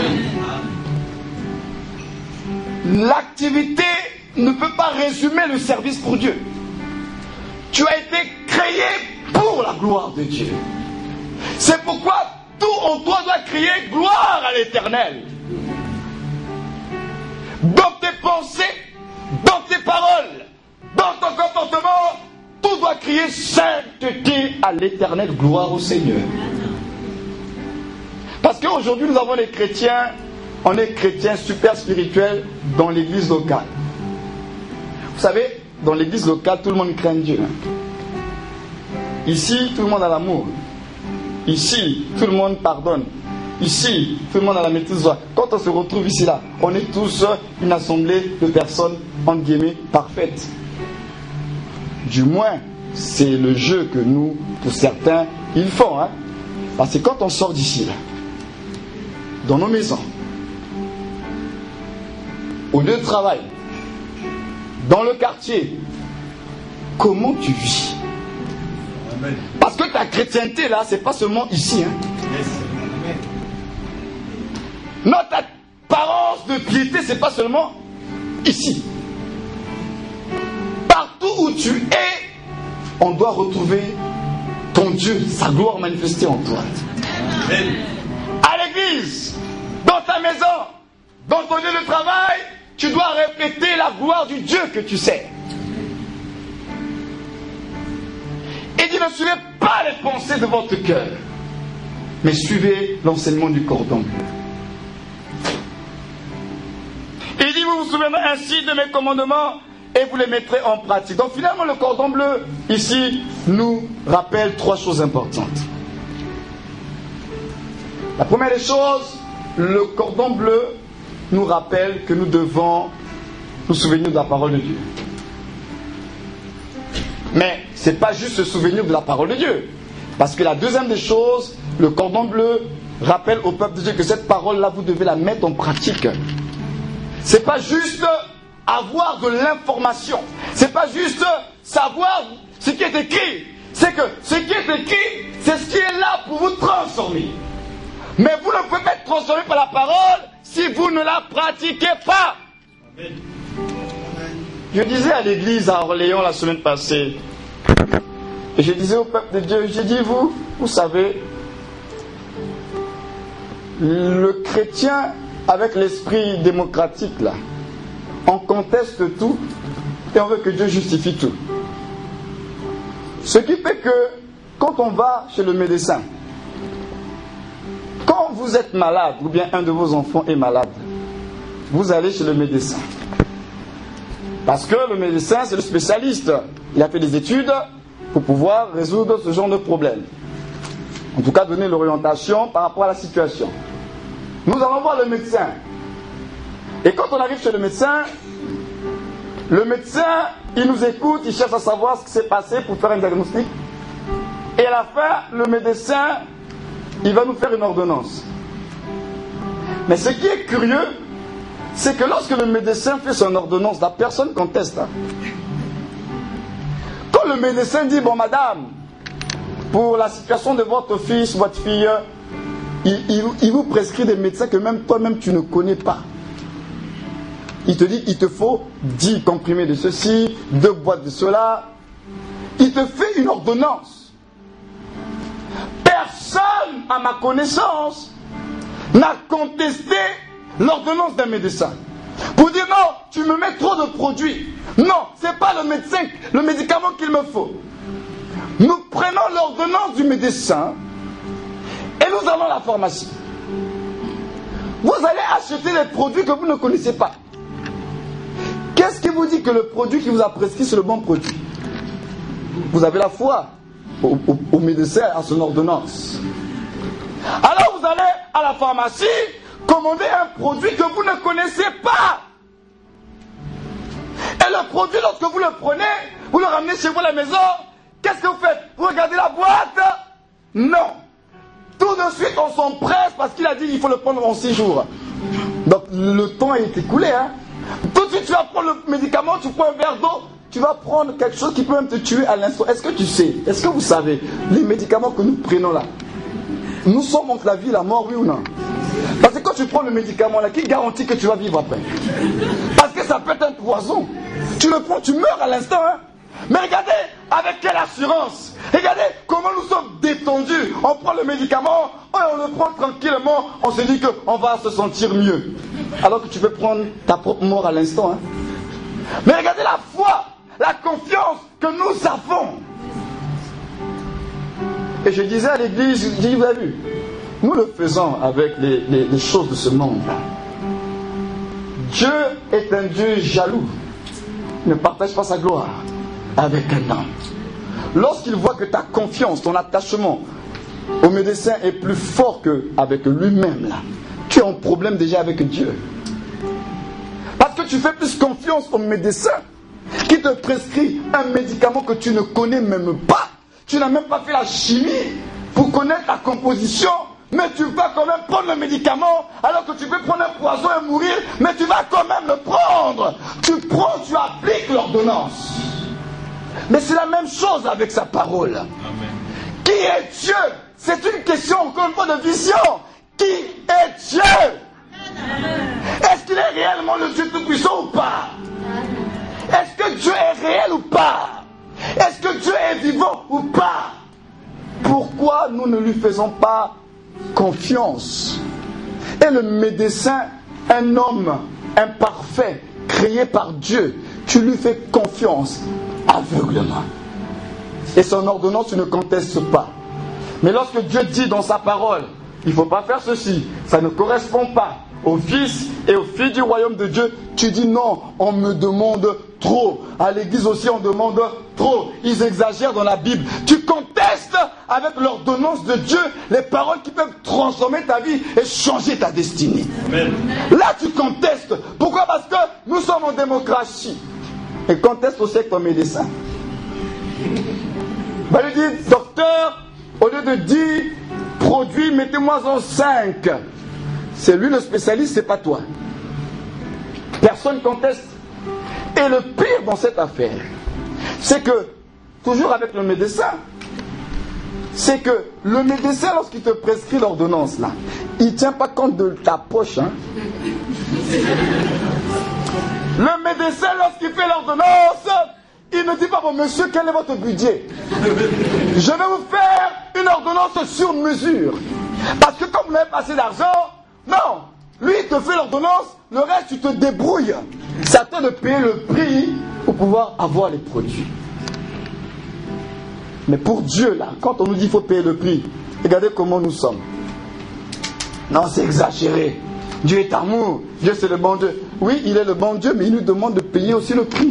L'activité ne peut pas résumer le service pour Dieu. Tu as été créé pour la gloire de Dieu. C'est pourquoi tout en toi doit crier gloire à l'Éternel. Dans tes pensées, dans tes paroles, dans ton comportement, tout doit crier sainteté à l'Éternel, gloire au Seigneur. Parce qu'aujourd'hui nous avons les chrétiens, on est chrétiens super spirituels dans l'église locale. Vous savez, dans l'église locale, tout le monde craint Dieu. Ici, tout le monde a l'amour. Ici, tout le monde pardonne. Ici, tout le monde a la maîtrise de soi. Quand on se retrouve ici, là, on est tous une assemblée de personnes, entre guillemets, parfaites. Du moins, c'est le jeu que nous, pour certains, ils font. Hein? Parce que quand on sort d'ici, là, dans nos maisons, au lieu de travail, dans le quartier, comment tu vis? Amen. Parce que ta chrétienté, là, c'est pas seulement ici. Hein? Yes. Notre apparence de piété, c'est pas seulement ici. Partout où tu es, on doit retrouver ton Dieu, sa gloire manifestée en toi. Amen. À l'église, dans ta maison, dans ton lieu de travail, tu dois répéter la gloire du Dieu que tu sais. Et dit, ne suivez pas les pensées de votre cœur, mais suivez l'enseignement du cordon bleu. Il dit, vous vous souviendrez ainsi de mes commandements et vous les mettrez en pratique. Donc finalement, le cordon bleu, ici, nous rappelle 3 choses importantes. La première des choses, le cordon bleu nous rappelle que nous devons nous souvenir de la parole de Dieu. Mais ce n'est pas juste se souvenir de la parole de Dieu. Parce que la deuxième des choses, le cordon bleu rappelle au peuple de Dieu que cette parole-là, vous devez la mettre en pratique. Ce n'est pas juste avoir de l'information. Ce n'est pas juste savoir ce qui est écrit. C'est que ce qui est écrit, c'est ce qui est là pour vous transformer. Mais vous ne pouvez pas être transformé par la parole si vous ne la pratiquez pas. Amen. Je disais à l'église à Orléans la semaine passée, et je disais au peuple de Dieu, j'ai dit, vous savez, le chrétien avec l'esprit démocratique là, on conteste tout et on veut que Dieu justifie tout. Ce qui fait que quand on va chez le médecin, quand vous êtes malade ou bien un de vos enfants est malade, vous allez chez le médecin. Parce que le médecin, c'est le spécialiste. Il a fait des études pour pouvoir résoudre ce genre de problème. En tout cas, donner l'orientation par rapport à la situation. Nous allons voir le médecin. Et quand on arrive chez le médecin, il nous écoute, il cherche à savoir ce qui s'est passé pour faire un diagnostic. Et à la fin, le médecin, il va nous faire une ordonnance. Mais ce qui est curieux, c'est que lorsque le médecin fait son ordonnance, la personne conteste. Hein. Quand le médecin dit, bon madame, pour la situation de votre fils, votre fille, il vous prescrit des médecins que même toi-même tu ne connais pas. Il te dit, il te faut 10 comprimés de ceci, 2 boîtes de cela. Il te fait une ordonnance. Personne, à ma connaissance, n'a contesté l'ordonnance d'un médecin. Pour dire non, tu me mets trop de produits. Non, ce n'est pas le médicament qu'il me faut. Nous prenons l'ordonnance du médecin et nous allons à la pharmacie. Vous allez acheter des produits que vous ne connaissez pas. Qu'est-ce qui vous dit que le produit qui vous a prescrit, c'est le bon produit? Vous avez la foi au médecin, à son ordonnance. Alors vous allez à la pharmacie commander un produit que vous ne connaissez pas. Et le produit, lorsque vous le prenez, vous le ramenez chez vous à la maison, qu'est-ce que vous faites? Vous regardez la boîte? Non. Tout de suite, on s'empresse parce qu'il a dit qu'il faut le prendre en 6 jours. Donc le temps est écoulé. Hein? Tout de suite, tu vas prendre le médicament, tu prends un verre d'eau, tu vas prendre quelque chose qui peut même te tuer à l'instant. Est-ce que tu sais, est-ce que vous savez, les médicaments que nous prenons là, nous sommes entre la vie et la mort, oui ou non? Parce que quand tu prends le médicament là, qui garantit que tu vas vivre après? Parce que ça peut être un poison. Tu le prends, tu meurs à l'instant. Hein? Mais regardez avec quelle assurance. Regardez comment nous sommes détendus. On prend le médicament, on le prend tranquillement, on se dit qu'on va se sentir mieux. Alors que tu peux prendre ta propre mort à l'instant. Hein? Mais regardez la foi, la confiance que nous avons. Et je disais à l'église, je dis, vous avez vu, nous le faisons avec les choses de ce monde. Dieu est un Dieu jaloux. Il ne partage pas sa gloire avec un homme. Lorsqu'il voit que ta confiance, ton attachement au médecin est plus fort qu'avec lui-même, là, tu as un problème déjà avec Dieu. Parce que tu fais plus confiance au médecin qui te prescrit un médicament que tu ne connais même pas. Tu n'as même pas fait la chimie pour connaître la composition. Mais tu vas quand même prendre le médicament alors que tu peux prendre un poison et mourir, mais tu vas quand même le prendre. Tu prends, tu appliques l'ordonnance. Mais c'est la même chose avec sa parole. Amen. Qui est Dieu? C'est une question encore une fois de vision. Qui est Dieu? Est-ce qu'il est réellement le Dieu Tout-Puissant ou pas? Est-ce que Dieu est réel ou pas? Est-ce que Dieu est vivant ou pas? Pourquoi nous ne lui faisons pas confiance? Et le médecin, un homme imparfait, créé par Dieu, tu lui fais confiance aveuglement. Et son ordonnance, tu ne contestes pas. Mais lorsque Dieu dit dans sa parole, il ne faut pas faire ceci, ça ne correspond pas aux fils et aux filles du royaume de Dieu, tu dis non, on me demande trop. À l'église aussi, on demande trop. Ils exagèrent dans la Bible. Tu contestes avec l'ordonnance de Dieu les paroles qui peuvent transformer ta vie et changer ta destinée. Amen. Là, tu contestes. Pourquoi? Parce que nous sommes en démocratie. Et conteste aussi avec ton médecin. Va lui dire, docteur, au lieu de 10 produits, mettez-moi en 5. C'est lui le spécialiste, c'est pas toi. Personne conteste. Et le pire dans cette affaire, c'est que, toujours avec le médecin, c'est que le médecin, lorsqu'il te prescrit l'ordonnance, là, il ne tient pas compte de ta poche. Hein. Le médecin, lorsqu'il fait l'ordonnance, il ne dit pas, bon monsieur, quel est votre budget? Je vais vous faire une ordonnance sur mesure. Parce que comme vous n'avez pas assez d'argent, non, lui il te fait l'ordonnance, le reste tu te débrouilles. C'est à toi de payer le prix pour pouvoir avoir les produits. Mais pour Dieu là, quand on nous dit qu'il faut payer le prix, regardez comment nous sommes. Non, c'est exagéré. Dieu est amour, Dieu c'est le bon Dieu. Oui, il est le bon Dieu, mais il nous demande de payer aussi le prix.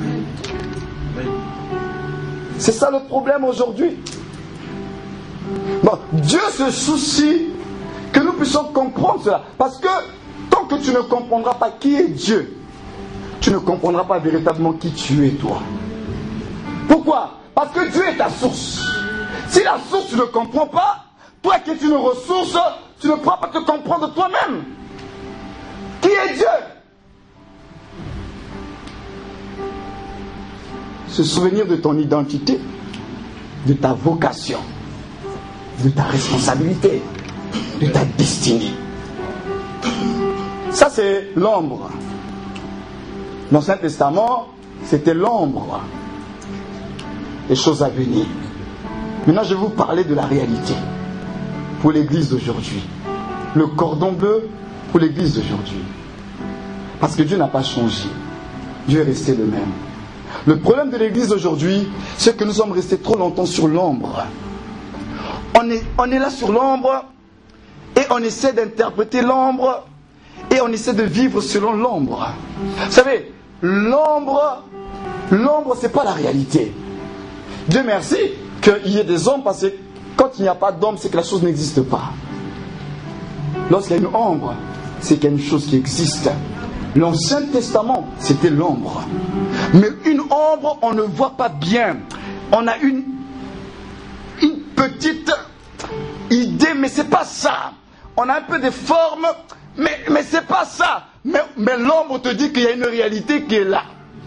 C'est ça le problème aujourd'hui. Bon, Dieu se soucie que nous puissions comprendre cela. Parce que tant que tu ne comprendras pas qui est Dieu, tu ne comprendras pas véritablement qui tu es toi. Pourquoi? Parce que Dieu est ta source. Si la source tu ne comprends pas, toi qui es une ressource, tu ne pourras pas te comprendre toi-même. Qui est Dieu? Se souvenir de ton identité, de ta vocation, de ta responsabilité, de ta destinée. Ça c'est l'ombre. L'Ancien Testament, c'était l'ombre des choses à venir. Maintenant, je vais vous parler de la réalité pour l'Église d'aujourd'hui. Le cordon bleu pour l'Église d'aujourd'hui. Parce que Dieu n'a pas changé. Dieu est resté le même. Le problème de l'Église d'aujourd'hui, c'est que nous sommes restés trop longtemps sur l'ombre. On est là sur l'ombre et on essaie d'interpréter l'ombre et on essaie de vivre selon l'ombre. Vous savez, l'ombre, c'est pas la réalité. Dieu merci qu'il y ait des ombres parce que quand il n'y a pas d'ombre, c'est que la chose n'existe pas. Lorsqu'il y a une ombre, c'est qu'il y a une chose qui existe. L'Ancien Testament, c'était l'ombre. Mais une ombre, on ne voit pas bien. On a une petite idée, mais c'est pas ça. On a un peu des formes, mais c'est pas ça. Mais l'ombre te dit qu'il y a une réalité qui est là.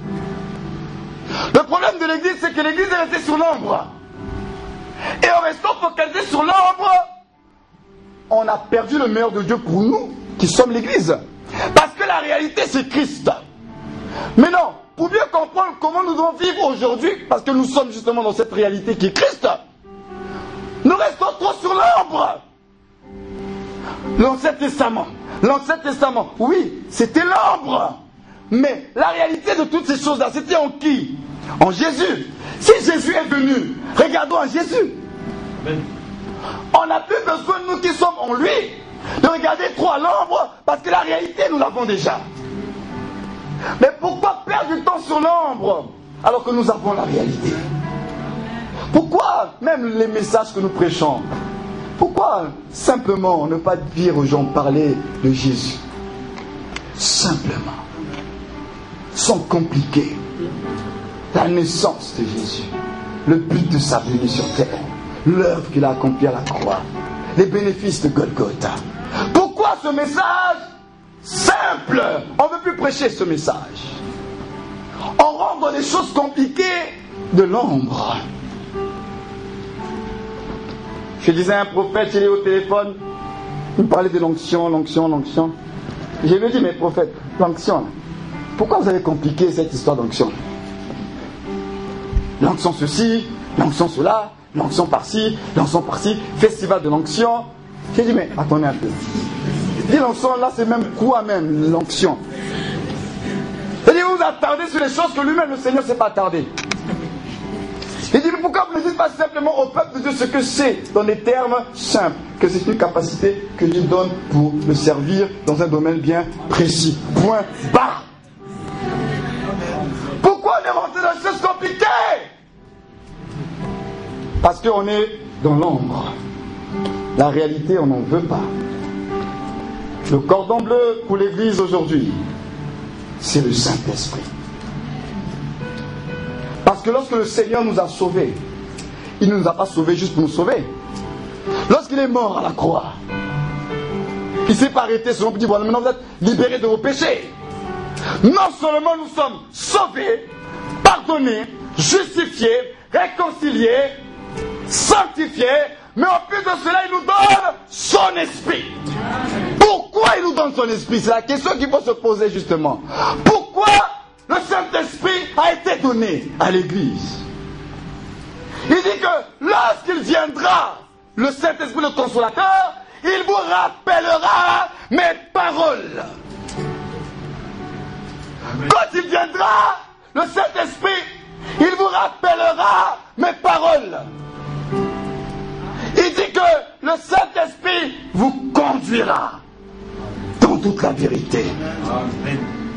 Le problème de l'Église, c'est que l'Église est restée sur l'ombre. Et en restant focalisé sur l'ombre, on a perdu le meilleur de Dieu pour nous, qui sommes l'Église. Parce que la réalité, c'est Christ. Mais non, pour bien comprendre comment nous devons vivre aujourd'hui, parce que nous sommes justement dans cette réalité qui est Christ, nous restons trop sur l'ombre. L'Ancien Testament, oui, c'était l'ombre. Mais la réalité de toutes ces choses-là, c'était en qui? En Jésus. Si Jésus est venu, regardons à Jésus. Amen. On n'a plus besoin, nous qui sommes en lui, de regarder trop à l'ombre, parce que la réalité, nous l'avons déjà. Mais pourquoi perdre du temps sur l'ombre, alors que nous avons la réalité? Pourquoi même les messages que nous prêchons? Pourquoi simplement ne pas dire aux gens parler de Jésus? Simplement. Sans compliquer. La naissance de Jésus. Le but de sa venue sur terre. L'œuvre qu'il a accomplie à la croix. Les bénéfices de Golgotha. Pourquoi ce message simple? On ne veut plus prêcher ce message. On rentre dans les choses compliquées de l'ombre. Je disais à un prophète, il est au téléphone, il me parlait de l'onction. Je lui ai dit, mais prophète, l'onction, pourquoi vous avez compliqué cette histoire d'onction? L'onction ceci, l'onction cela, l'onction par-ci, festival de l'onction. J'ai dit, mais attendez un peu. Dit l'onction, là c'est même quoi même, l'onction? Il dit, vous vous attardez sur les choses que lui-même, le Seigneur, ne s'est pas attardé. Il dit, mais pourquoi vous ne dites pas simplement au peuple de Dieu ce que c'est, dans des termes simples, que c'est une capacité que Dieu donne pour le servir dans un domaine bien précis. Point barre. Pourquoi on est rentré dans des choses compliquées? Parce qu'on est dans l'ombre. La réalité, on n'en veut pas. Le cordon bleu pour l'Église aujourd'hui, c'est le Saint-Esprit. Parce que lorsque le Seigneur nous a sauvés, il ne nous a pas sauvés juste pour nous sauver. Lorsqu'il est mort à la croix, il ne s'est pas arrêté selon petit bonhomme. Maintenant vous êtes libérés de vos péchés. Non seulement nous sommes sauvés, pardonnés, justifiés, réconciliés, sanctifiés, mais en plus de cela, il nous donne son esprit. Pourquoi il nous donne son esprit? C'est la question qu'il faut se poser justement. Pourquoi le Saint-Esprit a été donné à l'Église? Il dit que lorsqu'il viendra, le Saint-Esprit, le Consolateur, il vous rappellera mes paroles. Quand il viendra, le Saint-Esprit, il vous rappellera mes paroles. Il dit que le Saint-Esprit vous conduira dans toute la vérité. Amen.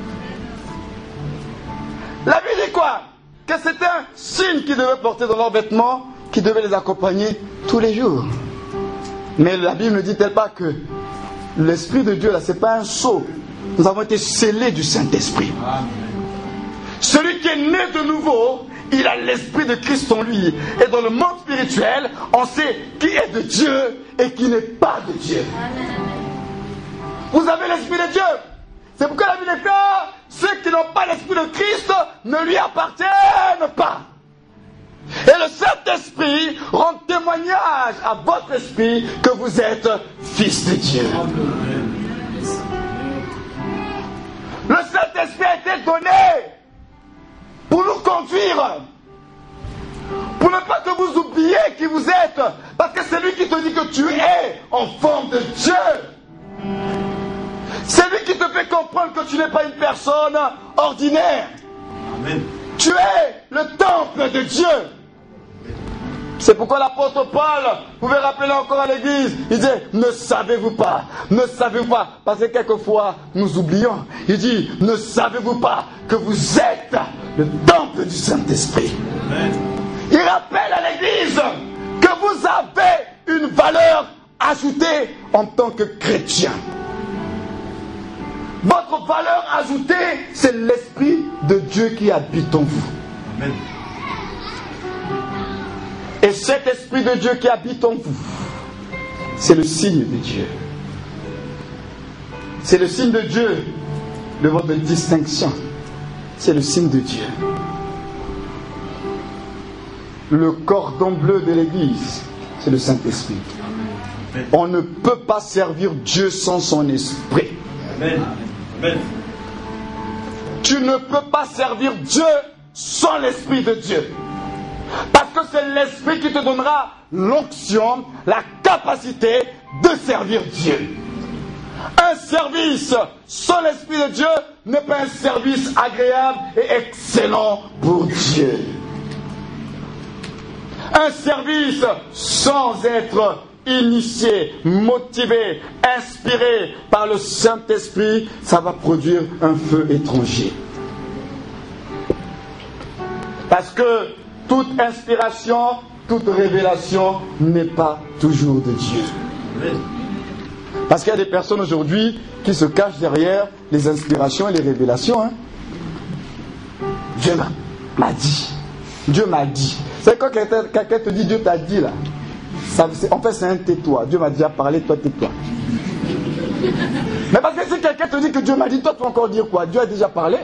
La Bible dit quoi? Que c'était un signe qu'ils devaient porter dans leurs vêtements, qui devait les accompagner tous les jours. Mais la Bible ne dit-elle pas que l'Esprit de Dieu, là, c'est pas un sceau. Nous avons été scellés du Saint-Esprit. Amen. Celui qui est né de nouveau, il a l'Esprit de Christ en lui. Et dans le monde spirituel, on sait qui est de Dieu et qui n'est pas de Dieu. Vous avez l'Esprit de Dieu. C'est pourquoi la Bible est claire. Ceux qui n'ont pas l'Esprit de Christ ne lui appartiennent pas. Et le Saint-Esprit rend témoignage à votre esprit que vous êtes fils de Dieu. Le Saint-Esprit a été donné pour nous conduire, pour ne pas que vous oubliez qui vous êtes, parce que c'est lui qui te dit que tu es en forme de Dieu. C'est lui qui te fait comprendre que tu n'es pas une personne ordinaire. Amen. Tu es le temple de Dieu. C'est pourquoi l'apôtre Paul, vous pouvez rappeler encore à l'église, il disait, ne savez-vous pas, parce que quelquefois nous oublions, il dit, ne savez-vous pas que vous êtes le temple du Saint-Esprit. Amen. Il rappelle à l'église que vous avez une valeur ajoutée en tant que chrétien. Votre valeur ajoutée, c'est l'Esprit de Dieu qui habite en vous. Amen. Et cet Esprit de Dieu qui habite en vous, c'est le signe de Dieu. C'est le signe de Dieu de votre distinction. C'est le signe de Dieu. Le cordon bleu de l'Église, c'est le Saint-Esprit. On ne peut pas servir Dieu sans son Esprit. Amen. Amen. Tu ne peux pas servir Dieu sans l'Esprit de Dieu. Parce que c'est l'Esprit qui te donnera l'onction, la capacité de servir Dieu. Un service sans l'Esprit de Dieu n'est pas un service agréable et excellent pour Dieu. Un service sans être initié, motivé, inspiré par le Saint-Esprit, ça va produire un feu étranger. Parce que toute inspiration, toute révélation n'est pas toujours de Dieu. Parce qu'il y a des personnes aujourd'hui qui se cachent derrière les inspirations et les révélations. Hein. Dieu m'a dit. Dieu m'a dit. C'est quand quelqu'un te dit Dieu t'a dit là. En fait, c'est un tais-toi. Dieu m'a déjà parlé, toi tais-toi. Mais parce que si quelqu'un te dit que Dieu m'a dit, toi tu vas encore dire quoi? Dieu a déjà parlé.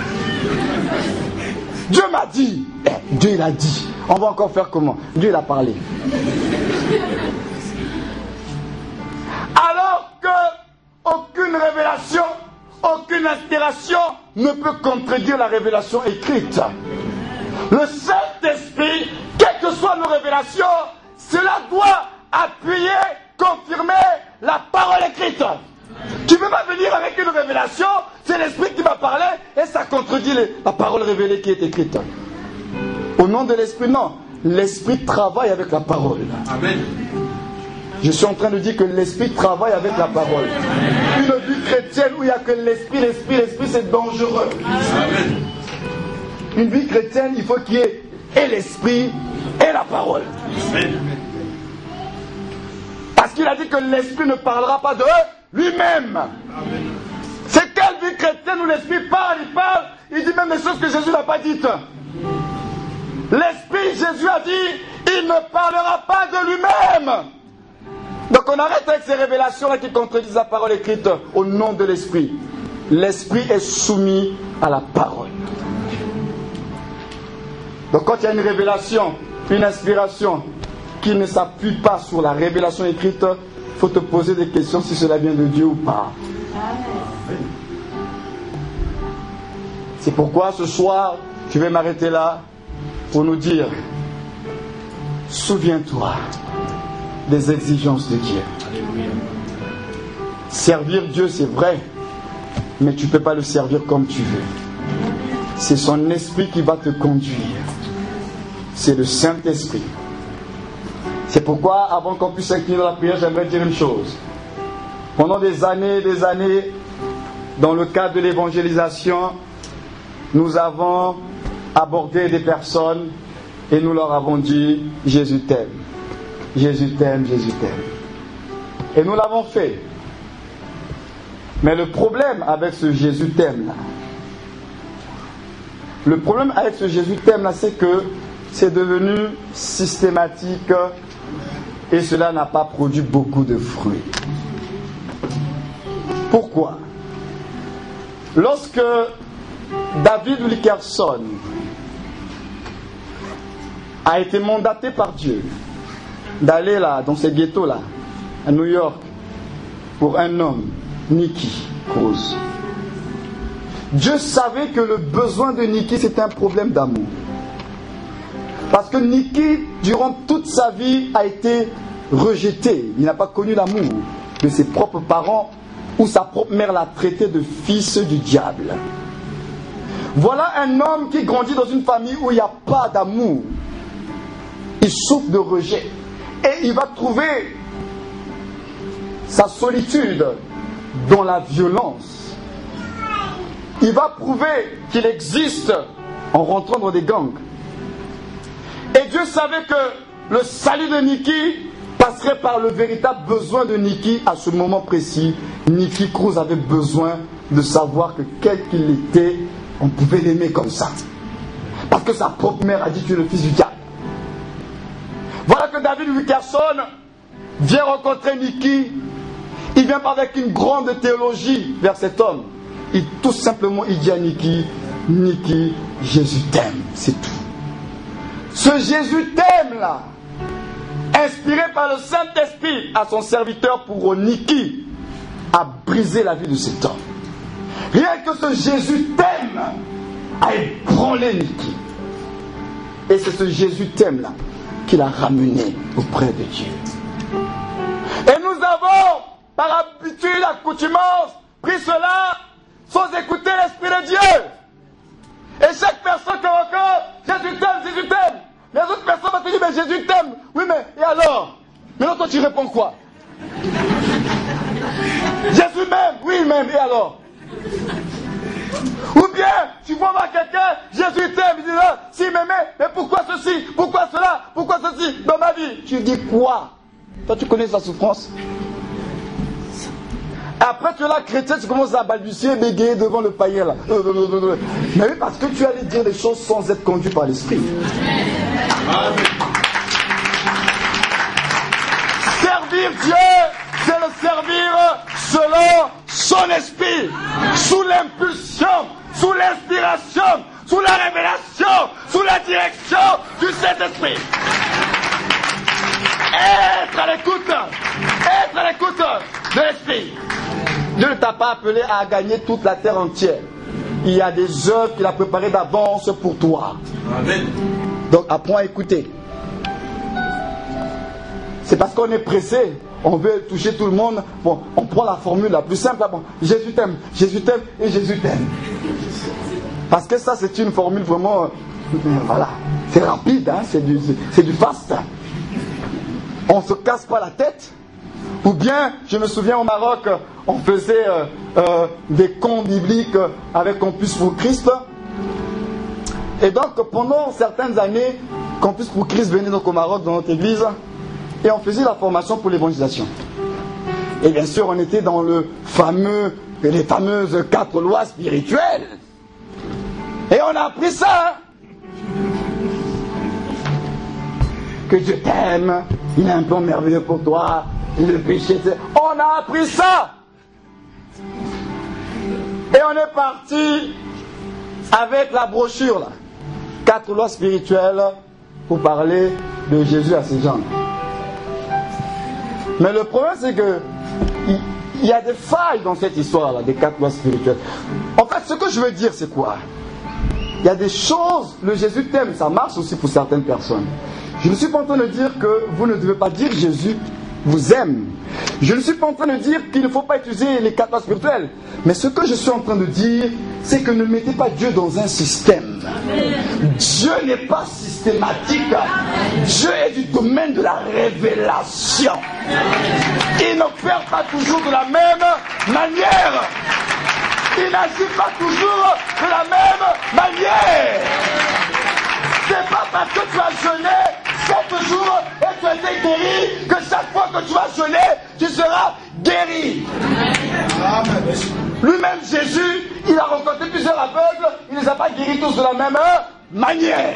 Dieu m'a dit. Dieu il a dit. On va encore faire comment? Dieu il a parlé. Alors que aucune révélation, aucune inspiration ne peut contredire la révélation écrite. Le Saint-Esprit, quelles que soient nos révélations, cela doit appuyer, confirmer la parole écrite. Tu ne peux pas venir avec une révélation, c'est l'Esprit qui va parler et ça contredit la parole révélée qui est écrite. Au nom de l'Esprit, non. L'Esprit travaille avec la parole. Amen. Je suis en train de dire que l'Esprit travaille avec la parole. Une vie chrétienne où il n'y a que l'Esprit, c'est dangereux. Amen. Une vie chrétienne, il faut qu'il y ait et l'Esprit et la parole. Amen. Parce qu'il a dit que l'Esprit ne parlera pas de lui-même. C'est quelle vie chrétienne où l'Esprit parle, il dit même des choses que Jésus n'a pas dites. L'Esprit, Jésus a dit, il ne parlera pas de lui-même. Donc on arrête avec ces révélations-là qui contredisent la parole écrite au nom de l'Esprit. L'Esprit est soumis à la parole. Donc quand il y a une révélation, une inspiration qui ne s'appuie pas sur la révélation écrite, il faut te poser des questions si cela vient de Dieu ou pas. C'est pourquoi ce soir, je vais m'arrêter là pour nous dire, souviens-toi des exigences de Dieu. Servir Dieu, c'est vrai, mais tu ne peux pas le servir comme tu veux. C'est son esprit qui va te conduire. C'est le Saint-Esprit. C'est pourquoi, avant qu'on puisse s'incliner dans la prière, j'aimerais dire une chose. Pendant des années, dans le cadre de l'évangélisation, nous avons abordé des personnes et nous leur avons dit « Jésus t'aime, Jésus t'aime, Jésus t'aime ». Et nous l'avons fait. Mais le problème avec ce Jésus t'aime là, c'est que c'est devenu systématique et cela n'a pas produit beaucoup de fruits. Pourquoi? Lorsque David Wilkerson a été mandaté par Dieu d'aller là, dans ces ghettos là, à New York, pour un homme, Nicky Cruz. Dieu savait que le besoin de Nicky c'était un problème d'amour. Parce que Nicky, durant toute sa vie, a été rejeté. Il n'a pas connu l'amour de ses propres parents ou sa propre mère l'a traité de fils du diable. Voilà un homme qui grandit dans une famille où il n'y a pas d'amour. Il souffre de rejet. Et il va trouver sa solitude dans la violence. Il va prouver qu'il existe en rentrant dans des gangs. Et Dieu savait que le salut de Nicky passerait par le véritable besoin de Nicky à ce moment précis. Nicky Cruz avait besoin de savoir que quel qu'il était, on pouvait l'aimer comme ça. Parce que sa propre mère a dit tu es le fils du diable. Voilà que David Wilkerson vient rencontrer Nicky. Il vient pas avec une grande théologie vers cet homme. Tout simplement, il dit à Nicky, Nicky, Jésus t'aime, c'est tout. Ce Jésus t'aime là, inspiré par le Saint-Esprit à son serviteur pour Nicky, a brisé la vie de cet homme. Rien que ce Jésus t'aime a ébranlé Nicky. Et c'est ce Jésus t'aime là qui l'a ramené auprès de Dieu. Et nous avons, par habitude, accoutumance, pris cela sans écouter l'Esprit de Dieu. Et chaque personne qui rencontre, Jésus t'aime, Jésus t'aime. Les autres personnes vont te dire, mais Jésus t'aime. Oui, mais et alors? Maintenant, toi, tu réponds quoi? Jésus m'aime, oui, il m'aime, et alors? Ou bien, tu vois voir quelqu'un, Jésus t'aime, il dit là, s'il m'aimait, mais pourquoi ceci, pourquoi cela, pourquoi ceci dans ma vie? Tu dis quoi? Toi, tu connais sa souffrance. Après, tu es là, chrétien, tu commences à balbutier, bégayer devant le païen là. Mais oui, parce que tu allais dire des choses sans être conduit par l'esprit. Servir Dieu, c'est le servir selon son esprit, sous l'impulsion, sous l'inspiration, sous la révélation, sous la direction du Saint-Esprit. Être à l'écoute de l'esprit. Dieu ne t'a pas appelé à gagner toute la terre entière. Il y a des œuvres qu'il a préparées d'avance pour toi. Amen. Donc apprends à écouter. C'est parce qu'on est pressé, on veut toucher tout le monde. Bon, on prend la formule la plus simple. Bon, Jésus t'aime et Jésus t'aime. Parce que ça, c'est une formule vraiment... voilà, c'est rapide, hein, c'est du fast. On ne se casse pas la tête. Ou bien, je me souviens au Maroc, on faisait des contes bibliques avec Campus pour Christ. Et donc, pendant certaines années, Campus pour Christ venait donc au Maroc dans notre église et on faisait la formation pour l'évangélisation. Et bien sûr, on était dans les fameuses 4 lois spirituelles. Et on a appris ça. Que Dieu t'aime, il a un plan merveilleux pour toi. Le péché, on a appris ça. Et on est parti avec la brochure là. 4 lois spirituelles pour parler de Jésus à ces gens. Mais le problème c'est que il y a des failles dans cette histoire là, des 4 lois spirituelles. En fait, ce que je veux dire c'est quoi? Il y a des choses, le Jésus t'aime, ça marche aussi pour certaines personnes. Je ne suis pas en train de dire que vous ne devez pas dire Jésus vous aime. Je ne suis pas en train de dire qu'il ne faut pas utiliser les 4 lois spirituelles. Mais ce que je suis en train de dire, c'est que ne mettez pas Dieu dans un système. Dieu n'est pas systématique. Dieu est du domaine de la révélation. Il n'opère pas toujours de la même manière. Il n'agit pas toujours de la même manière. C'est pas parce que tu as jeûné 7 jours et tu as été guéri que chaque fois que tu vas jeûner, tu seras guéri. Amen. Lui-même, Jésus, il a rencontré plusieurs aveugles, il ne les a pas guéris tous de la même manière.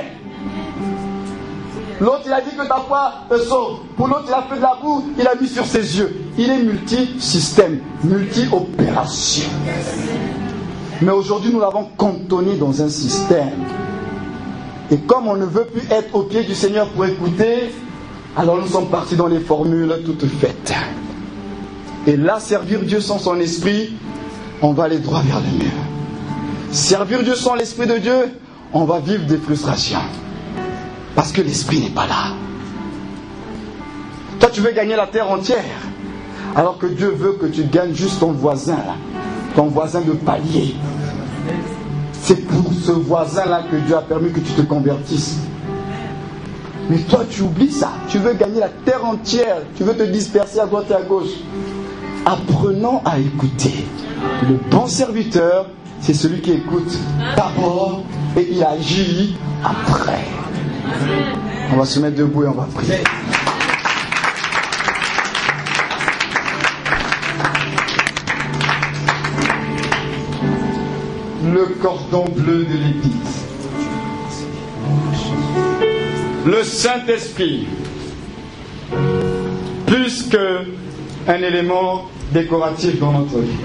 L'autre, il a dit que ta foi te sauve. Pour l'autre, il a fait de la boue, il a mis sur ses yeux. Il est multi-système, multi-opération. Mais aujourd'hui, nous l'avons cantonné dans un système. Et comme on ne veut plus être au pied du Seigneur pour écouter, alors nous sommes partis dans les formules toutes faites. Et là, servir Dieu sans son esprit, on va aller droit vers le mur. Servir Dieu sans l'esprit de Dieu, on va vivre des frustrations. Parce que l'esprit n'est pas là. Toi, tu veux gagner la terre entière, alors que Dieu veut que tu gagnes juste ton voisin, là, ton voisin de palier. C'est pour ce voisin-là que Dieu a permis que tu te convertisses. Mais toi, tu oublies ça. Tu veux gagner la terre entière. Tu veux te disperser à droite et à gauche. Apprenons à écouter. Le bon serviteur, c'est celui qui écoute d'abord et il agit après. On va se mettre debout et on va prier. cordon bleu de l'Église. Le Saint-Esprit, plus qu'un élément décoratif dans notre vie.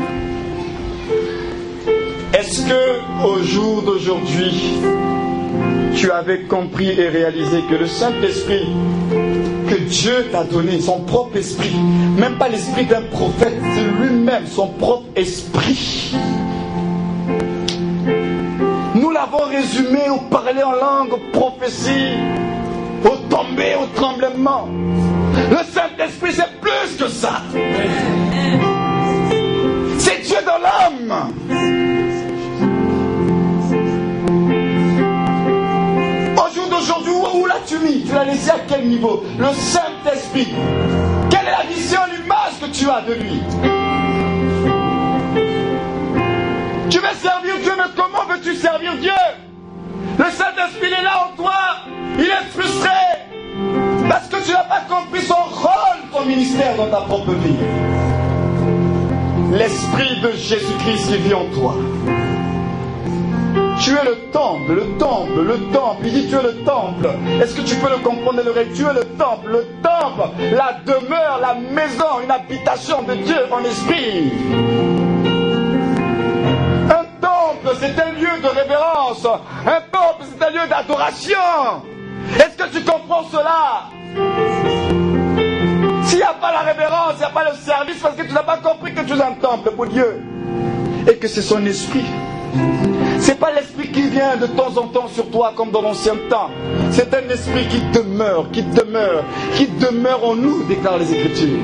Est-ce que au jour d'aujourd'hui, tu avais compris et réalisé que le Saint-Esprit que Dieu t'a donné, son propre esprit, même pas l'esprit d'un prophète, c'est lui-même, son propre esprit. Nous l'avons résumé au parler en langue, aux prophéties, au tomber, au tremblement. Le Saint-Esprit, c'est plus que ça. C'est Dieu dans l'âme. Au jour d'aujourd'hui, où l'as-tu mis? Tu l'as laissé à quel niveau? Le Saint-Esprit. Quelle est la vision, l'image que tu as de lui? Tu veux servir Dieu, mais comment veux-tu servir Dieu? Le Saint-Esprit, il est là en toi. Il est frustré parce que tu n'as pas compris son rôle, ton ministère dans ta propre vie. L'Esprit de Jésus-Christ qui vit en toi. Tu es le temple, le temple, le temple. Il dit tu es le temple. Est-ce que tu peux le comprendre et le réaliser? Tu es le temple, la demeure, la maison, une habitation de Dieu en esprit. Un temple, c'est un lieu de révérence. Un temple, c'est un lieu d'adoration. Est-ce que tu comprends cela? S'il n'y a pas la révérence, il n'y a pas le service, parce que tu n'as pas compris que tu es un temple pour Dieu. Et que c'est son esprit. Ce n'est pas l'esprit qui vient de temps en temps sur toi comme dans l'ancien temps. C'est un esprit qui demeure en nous, déclarent les Écritures.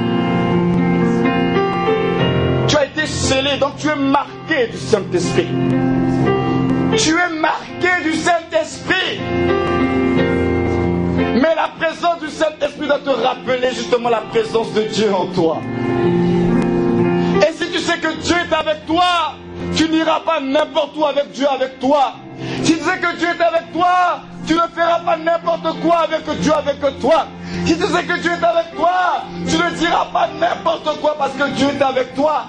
Tu as été scellé, donc tu es marqué du Saint-Esprit. Tu es marqué du Saint-Esprit. Mais la présence du Saint-Esprit doit te rappeler justement la présence de Dieu en toi. Et si tu sais que Dieu est avec toi, tu n'iras pas n'importe où avec Dieu avec toi. Si tu sais que Dieu est avec toi, tu ne feras pas n'importe quoi avec Dieu avec toi. Si tu sais que Dieu est avec toi, tu ne diras pas n'importe quoi parce que Dieu est avec toi.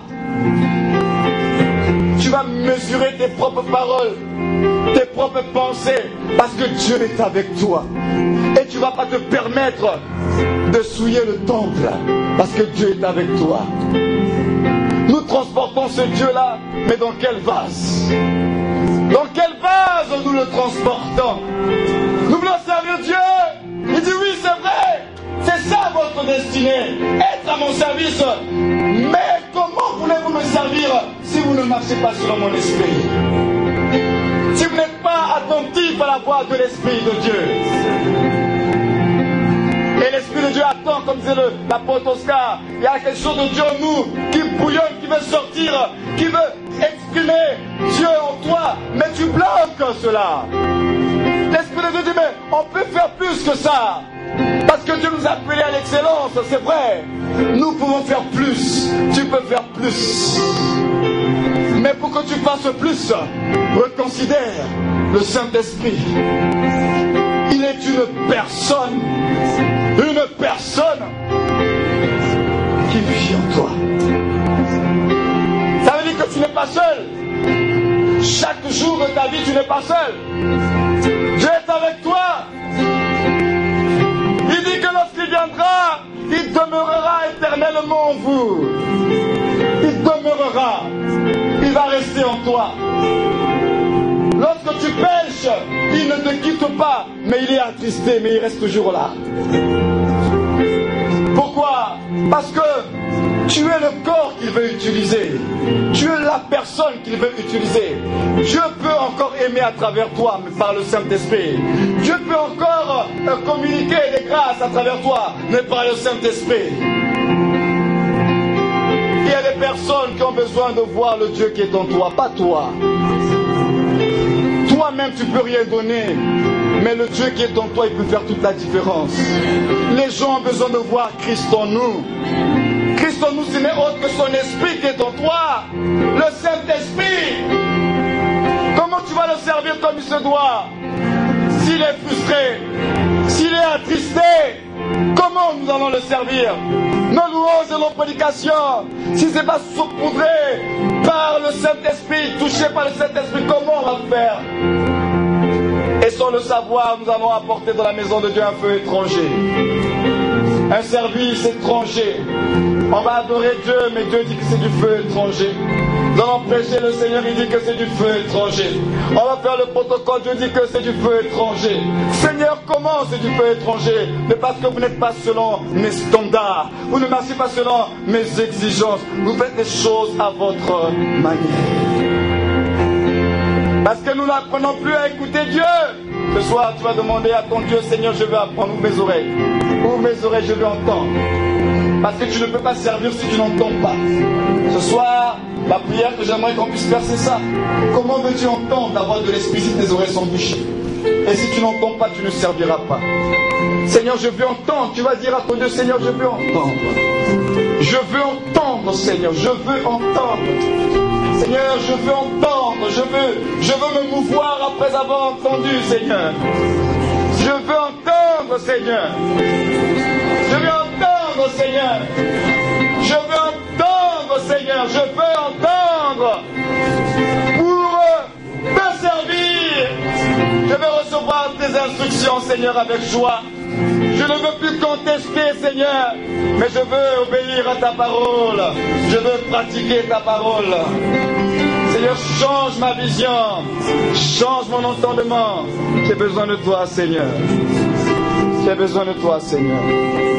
Tu vas mesurer tes propres paroles, tes propres pensées, parce que Dieu est avec toi. Et tu ne vas pas te permettre de souiller le temple, parce que Dieu est avec toi. Nous transportons ce Dieu-là, mais dans quel vase? Dans quel vase nous le transportons? Nous voulons servir Dieu. Il dit oui, c'est vrai. C'est ça votre destinée. Être à mon service. Mais comment voulez-vous me servir si vous ne marchez pas selon mon esprit? Si vous n'êtes pas attentif à la voix de l'Esprit de Dieu. Et l'Esprit de Dieu attend, comme disait l'apôtre Oscar, il y a quelque chose de Dieu en nous qui bouillonne, qui veut sortir, qui veut exprimer Dieu en toi, mais tu bloques cela. L'Esprit de Dieu dit, mais on peut faire plus que ça. Parce que Dieu nous a appelés à l'excellence, c'est vrai. Nous pouvons faire plus, tu peux faire plus. Mais pour que tu fasses plus, reconsidère le Saint-Esprit. Il est une personne qui vit en toi. Ça veut dire que tu n'es pas seul. Chaque jour de ta vie, tu n'es pas seul. Dieu est avec toi. Il dit que lorsqu'il viendra, il demeurera éternellement en vous. Il demeurera. Il va rester en toi. Lorsque tu pêches, il ne te quitte pas, mais il est attristé, mais il reste toujours là. Pourquoi? Parce que tu es le corps qu'il veut utiliser. Tu es la personne qu'il veut utiliser. Dieu peut encore aimer à travers toi, mais par le Saint-Esprit. Dieu peut encore communiquer des grâces à travers toi, mais par le Saint-Esprit. Il y a des personnes qui ont besoin de voir le Dieu qui est en toi, pas toi. Toi-même, tu ne peux rien donner, mais le Dieu qui est en toi, il peut faire toute la différence. Les gens ont besoin de voir Christ en nous. Christ en nous, ce n'est autre que son esprit qui est en toi. Le Saint-Esprit. Comment tu vas le servir comme il se doit? S'il est frustré, s'il est attristé, comment nous allons le servir? Nos louanges et nos prédications, si ce n'est pas saupoudré par le Saint-Esprit, touché par le Saint-Esprit, comment on va le faire? Et sans le savoir, nous allons apporter dans la maison de Dieu un feu étranger, un service étranger. On va adorer Dieu, mais Dieu dit que c'est du feu étranger. Nous allons prêcher le Seigneur, il dit que c'est du feu étranger. On va faire le protocole, Dieu dit que c'est du feu étranger. Seigneur, comment c'est du feu étranger? Mais parce que vous n'êtes pas selon mes standards, vous ne marchez pas selon mes exigences, vous faites les choses à votre manière. Parce que nous n'apprenons plus à écouter Dieu. Ce soir, tu vas demander à ton Dieu, Seigneur, je veux apprendre, ouvre mes oreilles. Ouvre mes oreilles, je veux entendre. Parce que tu ne peux pas servir si tu n'entends pas. Ce soir, la prière que j'aimerais qu'on puisse faire, c'est ça. Comment veux-tu entendre la voix de l'Esprit si tes oreilles sont bouchées? Et si tu n'entends pas, tu ne serviras pas. Seigneur, je veux entendre. Tu vas dire à ton Dieu, Seigneur, je veux entendre. Je veux entendre, Seigneur, je veux entendre. Seigneur, je veux entendre, je veux me mouvoir après avoir entendu, Seigneur. Je veux entendre, Seigneur. Je veux entendre, Seigneur. Je veux entendre, Seigneur. Je veux entendre pour te servir. Je veux recevoir tes instructions, Seigneur, avec joie. Je ne veux plus contester, Seigneur, mais je veux obéir à ta parole. Je veux pratiquer ta parole. Seigneur, change ma vision, change mon entendement. J'ai besoin de toi, Seigneur. J'ai besoin de toi, Seigneur.